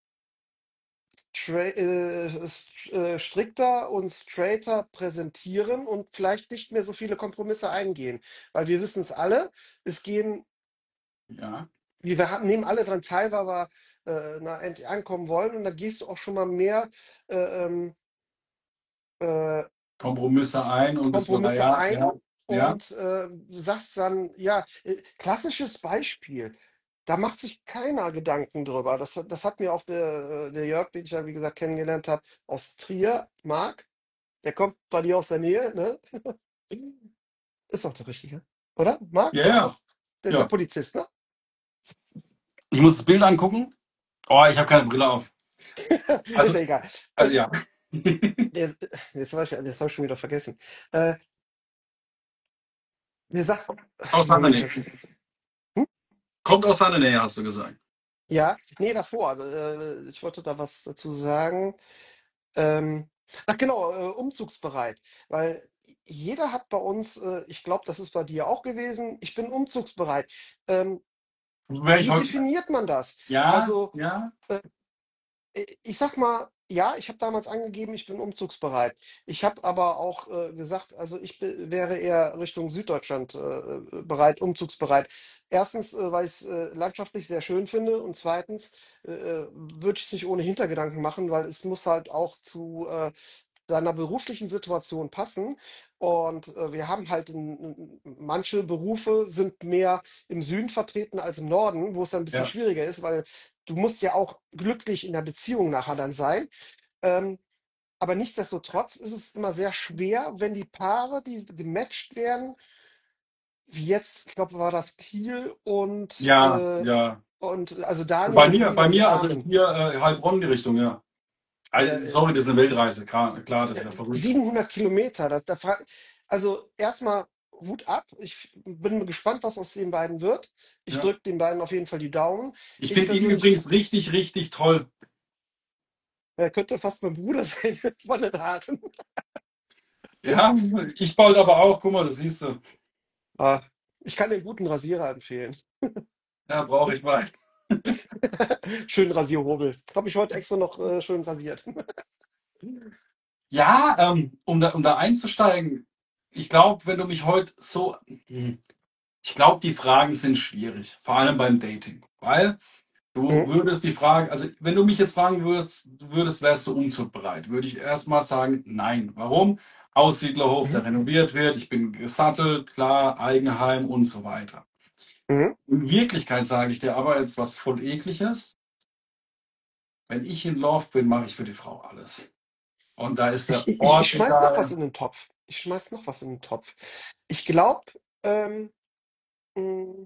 B: stra äh, st äh, strikter und straighter präsentieren und vielleicht nicht mehr so viele Kompromisse eingehen. Weil wir wissen es alle, es gehen
A: ja.
B: wir wir ha nehmen alle dran teil, weil wir, äh, na, endlich ankommen wollen und da gehst du auch schon mal mehr, äh, ähm, äh
A: Kompromisse ein und es wird,
B: Kompromisse
A: ja,
B: ein
A: ja, ja,
B: und, äh, sagst dann ja, äh, klassisches Beispiel, da macht sich keiner Gedanken drüber. Das hat das hat mir auch der äh, der Jörg, den ich ja, wie gesagt, kennengelernt habe, aus Trier, Marc, der kommt bei dir aus der Nähe, ne? Ist doch der Richtige, oder? Marc?
A: ja,
B: Ja,
A: ja,
B: doch. Der ist ja
A: ja.
B: Polizist, ne?
A: Ich muss das Bild angucken. Oh, ich habe keine Brille auf.
B: Ist
A: Also,
B: ja egal.
A: also
B: Ähm,
A: ja.
B: der ist jetzt weiß ich das habe ich schon wieder vergessen. Äh, der sagt
A: Aus seiner
B: Moment,
A: Nähe.
B: jetzt hm?
A: Kommt aus seiner Nähe, hast du gesagt.
B: Ja, ne, davor. Äh, ich wollte da was dazu sagen. Ähm, ach genau, äh, umzugsbereit. Weil jeder hat bei uns, äh, ich glaube, das ist bei dir auch gewesen, ich bin umzugsbereit. Ähm,
A: Wäre ich
B: wie
A: heute.
B: definiert man das?
A: Ja,
B: Also,
A: ja,
B: äh, ich sag mal, ja, ich habe damals angegeben, ich bin umzugsbereit. Ich habe aber auch äh, gesagt, also ich be- wäre eher Richtung Süddeutschland äh, äh, bereit, umzugsbereit. Erstens, äh, weil ich es äh, landschaftlich sehr schön finde und zweitens äh, äh, würde ich es nicht ohne Hintergedanken machen, weil es muss halt auch zu äh, seiner beruflichen Situation passen. Und äh, wir haben halt in, manche Berufe sind mehr im Süden vertreten als im Norden, wo es dann ein bisschen
A: ja,
B: schwieriger ist, weil du musst ja auch glücklich in der Beziehung nachher dann sein. Ähm, aber nichtsdestotrotz ist es immer sehr schwer, wenn die Paare, die gematcht werden, wie jetzt, ich glaube, war das Kiel und,
A: ja,
B: äh,
A: ja.
B: und also Daniel
A: Bei
B: und
A: mir,
B: Lina,
A: bei
B: die
A: mir, also
B: Armen.
A: hier äh, Heilbronn die Richtung, ja. Also,
B: Äh,
A: sorry, das ist eine Weltreise, klar, klar, das ist ja
B: äh,
A: verrückt.
B: siebenhundert Kilometer, das, da fra- also erstmal Hut ab. Ich bin gespannt, was aus den beiden wird. Ich
A: Ja.
B: drücke den beiden auf jeden Fall die Daumen.
A: Ich
B: Ich
A: finde ihn
B: persönlich
A: übrigens richtig, richtig toll.
B: äh, könnte fast mein Bruder sein von den Haaren.
A: Ja, ich bald aber auch, guck mal, das siehst du.
B: Ah, ich kann den guten Rasierer empfehlen.
A: Ja, brauche ich mal.
B: Schönen Rasierhobel. Habe ich heute extra noch äh, schön rasiert.
A: Ja, ähm, um da, um da einzusteigen, ich glaube, wenn du mich heute so, hm, ich glaube, die Fragen sind schwierig, vor allem beim Dating, weil du
B: Mhm.
A: würdest die Frage, also wenn du mich jetzt fragen würdest, würdest, wärst du umzugbereit, würde ich erstmal sagen, nein. Warum? Aussiedlerhof,
B: Mhm.
A: der renoviert wird, ich bin gesattelt, klar, Eigenheim und so weiter.
B: Mhm.
A: In Wirklichkeit sage ich dir aber jetzt was voll Ekliges. Wenn ich in Love bin, mache ich für die Frau alles. Und da ist
B: Ich,
A: der
B: ich, ich
A: Ort
B: schmeiß noch was
A: egal.
B: in den Topf. Ich schmeiß noch was in den Topf. Ich glaube, ähm, mh,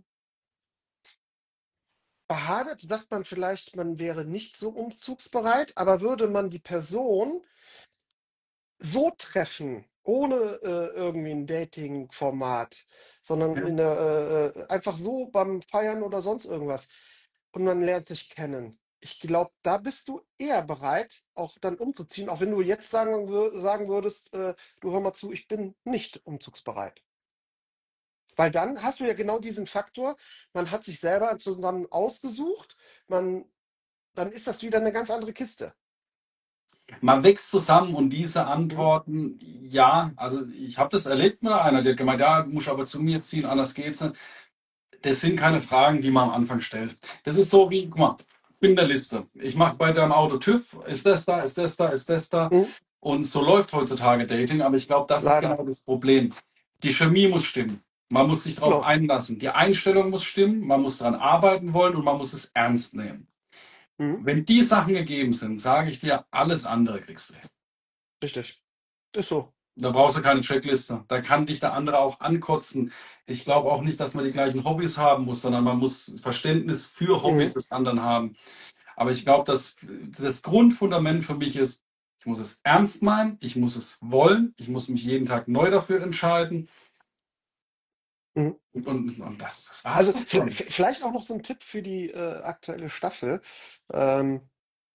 B: behaart sagt man vielleicht, man wäre nicht so umzugsbereit, aber würde man die Person so treffen, ohne äh, irgendwie ein Dating-Format, sondern
A: Ja.
B: in der, äh, äh, einfach so beim Feiern oder sonst irgendwas. Und man lernt sich kennen. Ich glaube, da bist du eher bereit, auch dann umzuziehen, auch wenn du jetzt sagen, wür sagen würdest, äh, du hör mal zu, ich bin nicht umzugsbereit. Weil dann hast du ja genau diesen Faktor, man hat sich selber zusammen ausgesucht, man, dann ist das wieder eine ganz andere Kiste.
A: Man wächst zusammen und diese
B: Mhm.
A: Antworten, ja, also ich habe das erlebt mit einer, die hat gemeint, ja, muss aber zu mir ziehen, anders geht's nicht. Das sind keine Fragen, die man am Anfang stellt. Das ist so wie, guck mal, ich bin in der Liste. Ich mache bei deinem Auto TÜV, ist das da, ist das da, ist das da.
B: Mhm.
A: Und so läuft heutzutage Dating, aber ich glaube, das ist
B: Leider.
A: genau das Problem. Die Chemie muss stimmen. Man muss sich darauf
B: Genau.
A: einlassen. Die Einstellung muss stimmen, man muss daran arbeiten wollen und man muss es ernst nehmen.
B: Mhm.
A: Wenn die Sachen gegeben sind, sage ich dir, alles andere kriegst du.
B: Richtig. Ist so.
A: Da brauchst du keine Checkliste. Da kann dich der andere auch ankotzen. Ich glaube auch nicht, dass man die gleichen Hobbys haben muss, sondern man muss Verständnis für Hobbys
B: Mhm.
A: des anderen haben. Aber ich glaube, dass das Grundfundament für mich ist, ich muss es ernst meinen, ich muss es wollen, ich muss mich jeden Tag neu dafür entscheiden.
B: Mhm.
A: Und, und, und das, das war's
B: Also
A: doch
B: vi-
A: schon.
B: vi- vielleicht auch noch so ein Tipp für die äh, aktuelle Staffel. Ähm,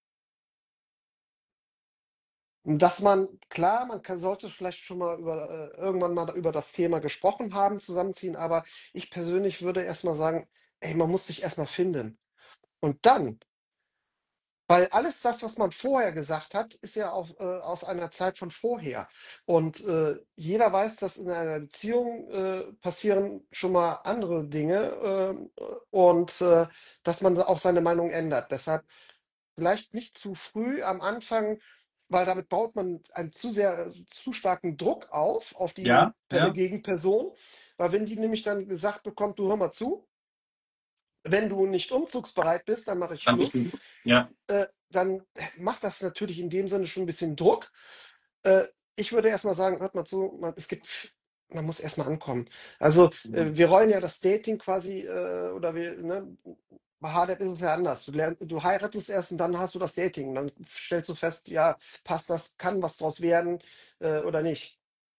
B: Dass man, klar, man kann, sollte vielleicht schon mal über, äh, irgendwann mal über das Thema gesprochen haben, zusammenziehen, aber ich persönlich würde erstmal sagen, ey, man muss sich erstmal finden. Und dann, weil alles das, was man vorher gesagt hat, ist ja auch, äh, aus einer Zeit von vorher. Und äh, jeder weiß, dass in einer Beziehung äh, passieren schon mal andere Dinge ähm, und äh, dass man auch seine Meinung ändert. Deshalb vielleicht nicht zu früh am Anfang, weil damit baut man einen zu sehr, zu starken Druck auf, auf die
A: Ja,
B: Pe-
A: ja,
B: Gegenperson. Weil wenn die nämlich dann gesagt bekommt, du hör mal zu, wenn du nicht umzugsbereit bist, dann mache ich
A: dann ist
B: Schluss.
A: ein, ja,
B: Äh, dann macht das natürlich in dem Sinne schon ein bisschen Druck. Äh, Ich würde erst mal sagen, hört mal zu, man, es gibt, man muss erst mal ankommen. Also äh, wir rollen ja das Dating quasi, äh, oder wir, ne, bei H D ist es ja anders. Du, lern, du heiratest erst und dann hast du das Dating. Und dann stellst du fest, ja, passt das, kann was draus werden äh, oder nicht.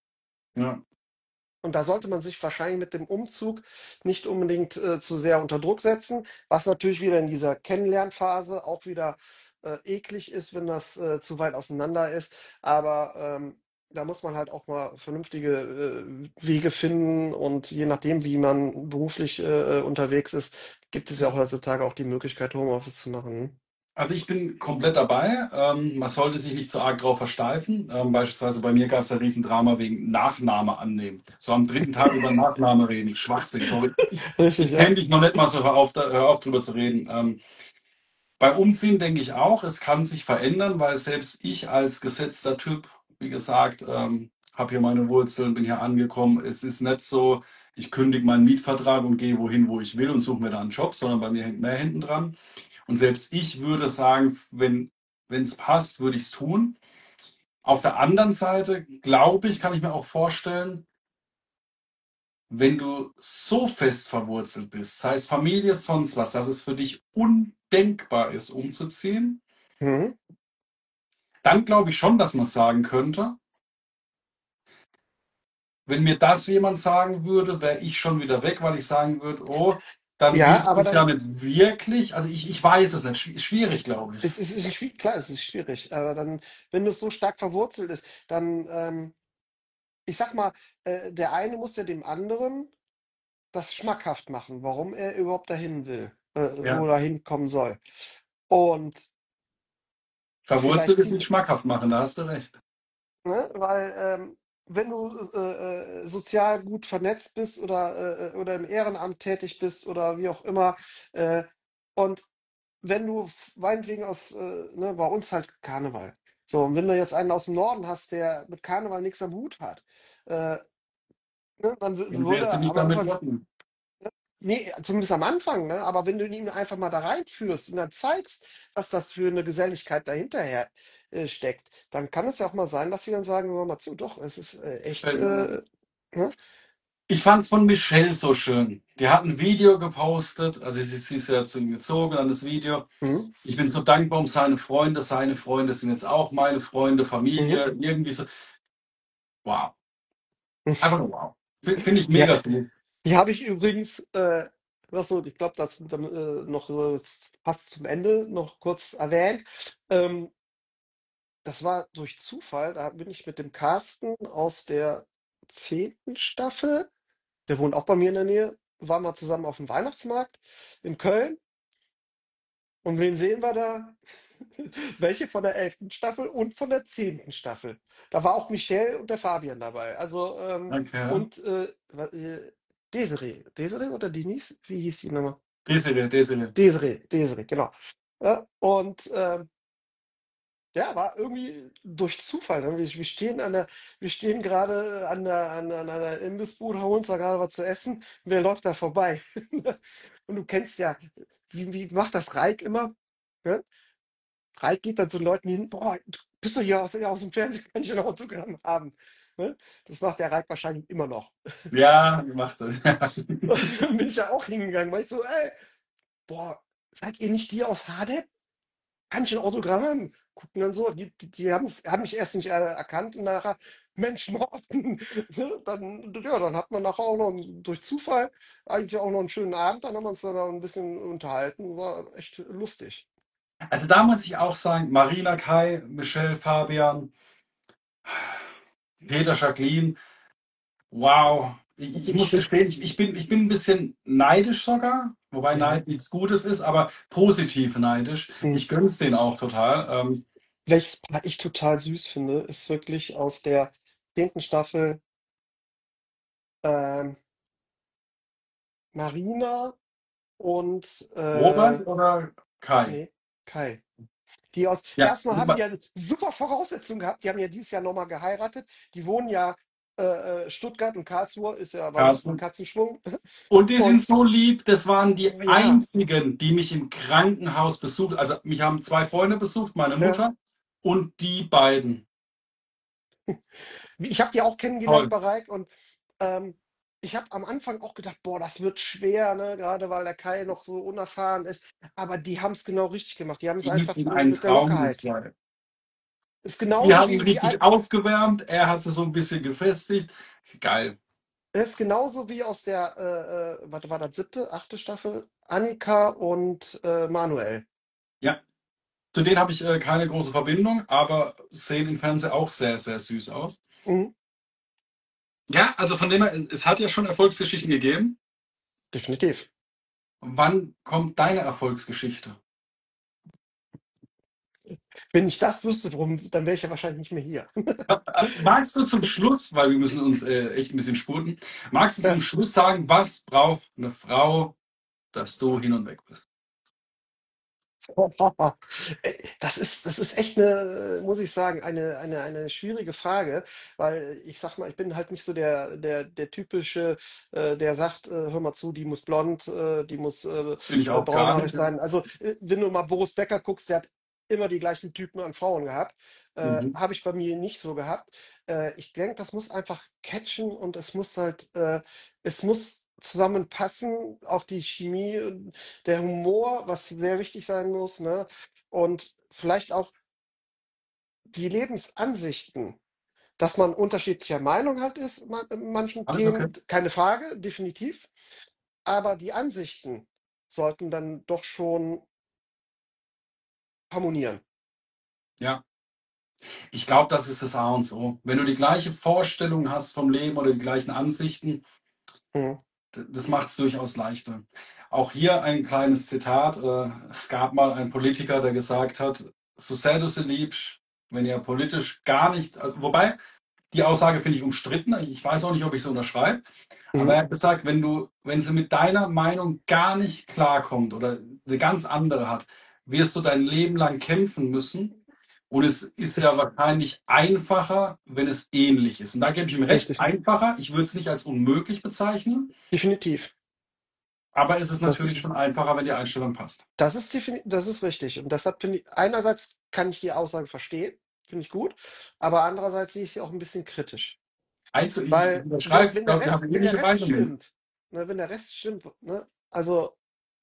A: ja.
B: Und da sollte man sich wahrscheinlich mit dem Umzug nicht unbedingt äh, zu sehr unter Druck setzen, was natürlich wieder in dieser Kennenlernphase auch wieder äh, eklig ist, wenn das äh, zu weit auseinander ist. Aber ähm, da muss man halt auch mal vernünftige äh, Wege finden und je nachdem, wie man beruflich äh, unterwegs ist, gibt es ja auch heutzutage auch die Möglichkeit, Homeoffice zu machen. Ne?
A: Also ich bin komplett dabei. Ähm, man sollte sich nicht zu arg drauf versteifen. Ähm, beispielsweise bei mir gab es ein Riesendrama wegen Nachname annehmen. So am dritten Tag über Nachname reden. Schwachsinn, sorry.
B: Richtig,
A: Ich
B: ja.
A: kenne dich noch nicht mal so, hör auf, da- hör auf drüber zu reden. Ähm, beim Umziehen denke ich auch, es kann sich verändern, weil selbst ich als gesetzter Typ, wie gesagt, ähm, habe hier meine Wurzeln, bin hier angekommen. Es ist nicht so, ich kündige meinen Mietvertrag und gehe wohin, wo ich will und suche mir da einen Job, sondern bei mir hängt mehr hinten dran. Und selbst ich würde sagen, wenn wenn es passt, würde ich es tun. Auf der anderen Seite, glaube ich, kann ich mir auch vorstellen, wenn du so fest verwurzelt bist, sei es Familie, sonst was, dass es für dich undenkbar ist, umzuziehen,
B: Mhm.
A: dann glaube ich schon, dass man sagen könnte, wenn mir das jemand sagen würde, wäre ich schon wieder weg, weil ich sagen würde, oh, dann
B: Ja,
A: willst du
B: aber
A: es ja
B: dann
A: nicht wirklich. Also ich, ich weiß es nicht. Schwi- Schwierig, glaube ich.
B: es ist, es ist schwi- klar, es ist schwierig, aber dann, wenn es so stark verwurzelt ist, dann ähm, ich sag mal, äh, der eine muss ja dem anderen das schmackhaft machen, warum er überhaupt dahin will, äh,
A: Ja.
B: wo er hinkommen soll. Und
A: Verwurzelt
B: vielleicht
A: ist
B: zieht,
A: nicht schmackhaft machen, da hast du recht.
B: ne, weil ähm, wenn du äh, äh, sozial gut vernetzt bist oder, äh, äh, oder im Ehrenamt tätig bist oder wie auch immer, äh, und wenn du f- meinetwegen aus, äh, ne, bei uns halt Karneval. So, und wenn du jetzt einen aus dem Norden hast, der mit Karneval nichts am Hut hat, äh, ne, dann w-
A: Dann wärst du
B: würde
A: nicht
B: am
A: damit
B: Anfang.
A: locken.
B: Ne, zumindest am Anfang, ne? Aber wenn du ihn einfach mal da reinführst und dann zeigst, was das für eine Geselligkeit dahinterher äh, steckt, dann kann es ja auch mal sein, dass sie dann sagen: „Hör mal zu, doch, es ist, äh, echt,
A: Gefällt mir.
B: äh“ ne?
A: Ich fand es von Michelle so schön. Die hat ein Video gepostet, also sie, sie ist ja zu ihm gezogen, dann das Video.
B: Mhm,
A: Ich bin so dankbar um seine Freunde. Seine Freunde sind jetzt auch meine Freunde,
B: mhm.
A: Familie, irgendwie so. Wow. Einfach nur wow. Finde ich
B: Ja,
A: mega so.
B: die habe ich übrigens, äh, noch so ich glaube, das dann, äh, noch so fast zum Ende noch kurz erwähnt. Ähm, Das war durch Zufall, da bin ich mit dem Carsten aus der zehnten Staffel, der wohnt auch bei mir in der Nähe, waren wir zusammen auf dem Weihnachtsmarkt in Köln. Und wen sehen wir da? Welche von der elften Staffel und von der zehnten Staffel. Da war auch Michelle und der Fabian dabei. Also, ähm,
A: Okay.
B: und äh, wa- äh, Desiree. Desiree oder Denise? Wie hieß die nochmal?
A: Desiree, Desiree.
B: Desiree, Desiree, genau. Ja, und ähm, ja, war irgendwie durch Zufall. Ne? Wir, wir stehen an der, wir stehen gerade an der, an, an einer Imbissbude, holen uns da gerade was zu essen. Und wer läuft da vorbei? Und du kennst ja, wie, wie macht das Reik immer? Ne? Reik geht dann zu Leuten hin, boah, du bist doch hier aus, aus dem Fernsehen, kann ich ja noch ein Autogramm haben. Ne? Das macht der Reik wahrscheinlich immer noch.
A: Ja, gemacht das.
B: Und dann bin ich ja auch hingegangen, weil ich so, ey, boah, seid ihr nicht die aus Hardep? kann ich ein Autogramm haben? Gucken dann so, die, die, die haben's, haben mich erst nicht äh, erkannt und nachher, Mensch, Morten, ne? Dann, ja, dann hat man nachher auch noch einen- durch Zufall eigentlich auch noch einen schönen Abend, dann haben wir uns dann noch ein bisschen unterhalten, war echt lustig.
A: Also da muss ich auch sagen, Marina, Kai, Michelle, Fabian, Peter, Jacqueline, wow. Ich, ich
B: Ich
A: muss
B: finde,
A: gestehen, ich, ich bin, ich bin ein bisschen neidisch sogar, wobei
B: ja,
A: Neid nichts Gutes ist, aber positiv neidisch.
B: hm.
A: Ich gönn's denen auch total. Ähm,
B: Welches Paar ich total süß finde, ist wirklich aus der zehnten Staffel ähm, Marina und äh,
A: Robert oder Kai?
B: nee, Kai. Die aus,
A: Ja,
B: erstmal haben die
A: Robert,
B: ja super Voraussetzungen gehabt. Die haben ja dieses Jahr nochmal geheiratet. Die wohnen ja äh, äh, Stuttgart und Karlsruhe, ist ja beides
A: Carsten.
B: Katzenschwung.
A: Und die sind
B: Und
A: so lieb, das waren die
B: ja,
A: einzigen, die mich im Krankenhaus besucht. Also mich haben zwei Freunde besucht, meine
B: ja.
A: Mutter und die beiden.
B: Ich habe die auch kennengelernt
A: Toll.
B: bei Reik und ähm, ich habe am Anfang auch gedacht, boah, das wird schwer, ne? Gerade weil der Kai noch so unerfahren ist. Aber die haben es genau richtig gemacht. Die haben es
A: Die
B: einfach
A: sind
B: äh,
A: ein
B: mit der
A: Traum, die
B: Lockerheit.
A: zwei.
B: Ist
A: Die
B: genauso
A: haben ihn
B: wie, wie ein-
A: richtig aufgewärmt, er hat sie so ein bisschen gefestigt. Geil.
B: ist genauso wie aus der, äh, äh, was war das, siebte, achte Staffel? Annika und äh, Manuel.
A: Ja, zu denen habe ich äh, keine große Verbindung, aber sehen im Fernsehen auch sehr, sehr süß aus.
B: Mhm,
A: Ja, also von dem her, es hat ja schon Erfolgsgeschichten gegeben.
B: definitiv.
A: Wann kommt deine Erfolgsgeschichte?
B: Wenn ich das wüsste, drum, dann wäre ich ja wahrscheinlich nicht mehr hier.
A: Äh, Magst du zum Schluss, weil wir müssen uns äh, echt ein bisschen spurten, magst du zum
B: Ja.
A: Schluss sagen, was braucht eine Frau, dass du hin und weg bist?
B: Äh, Das ist, das ist echt eine, muss ich sagen, eine, eine, eine schwierige Frage, weil ich sag mal, ich bin halt nicht so der, der, der typische, äh, der sagt, äh, hör mal zu, die muss blond, äh, die muss äh,
A: Bin ich
B: äh,
A: auch gar
B: braunhaarig
A: nicht.
B: sein. Also, äh, wenn du mal Boris Becker guckst, der hat immer die gleichen Typen an Frauen gehabt. Äh,
A: Mhm.
B: habe ich bei mir nicht so gehabt. Äh, ich denke, das muss einfach catchen und es muss halt, äh, es muss zusammenpassen, auch die Chemie. Der Humor, was sehr wichtig sein muss, ne? Und vielleicht auch die Lebensansichten, dass man unterschiedlicher Meinung halt ist ma in manchen
A: Alles okay?
B: Themen, keine Frage, definitiv. Aber die Ansichten sollten dann doch schon harmonieren.
A: Ja. Ich glaube, das ist das A und O. Wenn du die gleiche Vorstellung hast vom Leben oder die gleichen Ansichten,
B: Mhm.
A: d- das macht es durchaus leichter. Auch hier ein kleines Zitat. Äh, Es gab mal einen Politiker, der gesagt hat, so sehr du sie liebst, wenn ihr politisch gar nicht, also, wobei, die Aussage finde ich umstritten. Ich weiß auch nicht, ob ich so unterschreibe. Aber
B: Mhm.
A: er hat gesagt, wenn du, wenn sie mit deiner Meinung gar nicht klarkommt oder eine ganz andere hat, wirst du dein Leben lang kämpfen müssen. Und es ist ja
B: Ist
A: wahrscheinlich einfacher, wenn es ähnlich ist. Und da gebe ich ihm recht,
B: richtig.
A: einfacher. Ich würde es nicht als unmöglich bezeichnen,
B: Definitiv.
A: aber es ist
B: Das
A: natürlich
B: ist
A: schon einfacher, wenn die Einstellung passt.
B: das ist defini das ist richtig. Und deshalb finde ich, einerseits kann ich die Aussage verstehen, finde ich gut, aber andererseits sehe ich sie auch ein bisschen kritisch.
A: Also ich
B: Weil,
A: unterschreibe
B: wenn,
A: es, ich
B: wenn der
A: glaube, wir haben
B: Rest, wenn der
A: ähnliche
B: Rest
A: Meinungen.
B: stimmt, ne, wenn der Rest stimmt, ne, also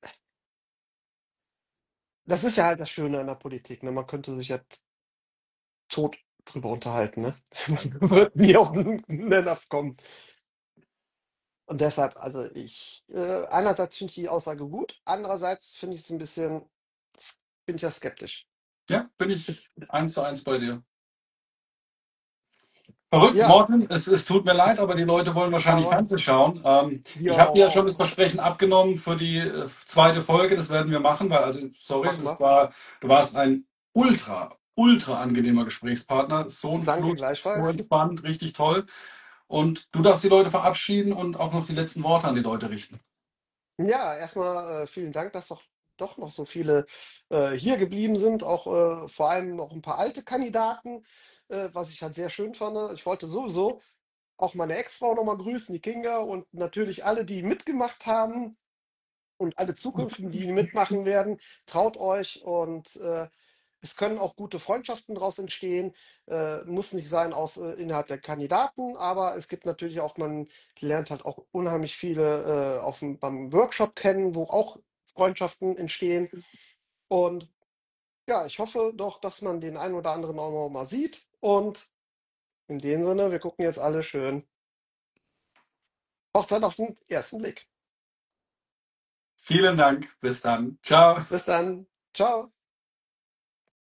B: das ist ja halt das Schöne an der Politik, ne? Man könnte sich ja t- tot drüber unterhalten, ne? Wird nie auf den Nenner kommen. Und deshalb, also ich, äh, einerseits finde ich die Aussage gut, andererseits finde ich es ein bisschen, bin ich ja skeptisch.
A: Ja, bin
B: Ist,
A: ich eins zu eins bei dir. Verrückt,
B: ja,
A: Morten, es, es tut mir leid, aber die Leute wollen wahrscheinlich
B: aber
A: Fernsehen schauen. Ähm,
B: ja,
A: ich habe dir ja schon das
B: auch,
A: Versprechen abgenommen für die äh, zweite Folge, das werden wir machen, weil, also, sorry,
B: machen
A: das
B: wir.
A: war, du warst ein ultra, ultra angenehmer Gesprächspartner. So ein
B: Danke
A: Fluss, so
B: gleichfalls.
A: entspannt, richtig toll. Und du darfst die Leute verabschieden und auch noch die letzten Worte an die Leute richten.
B: Ja, erstmal äh, vielen Dank, dass doch, doch noch so viele äh, hier geblieben sind, auch äh, vor allem noch ein paar alte Kandidaten, äh, was ich halt sehr schön fand. Ich wollte sowieso auch meine Ex-Frau nochmal grüßen, die Kinga, und natürlich alle, die mitgemacht haben und alle zukünftigen, die mitmachen werden. Traut euch und äh, es können auch gute Freundschaften daraus entstehen. Äh, muss nicht sein aus äh, innerhalb der Kandidaten, aber es gibt natürlich auch, man lernt halt auch unheimlich viele äh, auf dem, beim Workshop kennen, wo auch Freundschaften entstehen. Und ja, ich hoffe doch, dass man den einen oder anderen auch noch mal sieht. Und in dem Sinne, wir gucken jetzt alle schön Hochzeit auf den ersten Blick.
A: Vielen Dank. Bis dann. Ciao.
B: Bis dann. Ciao.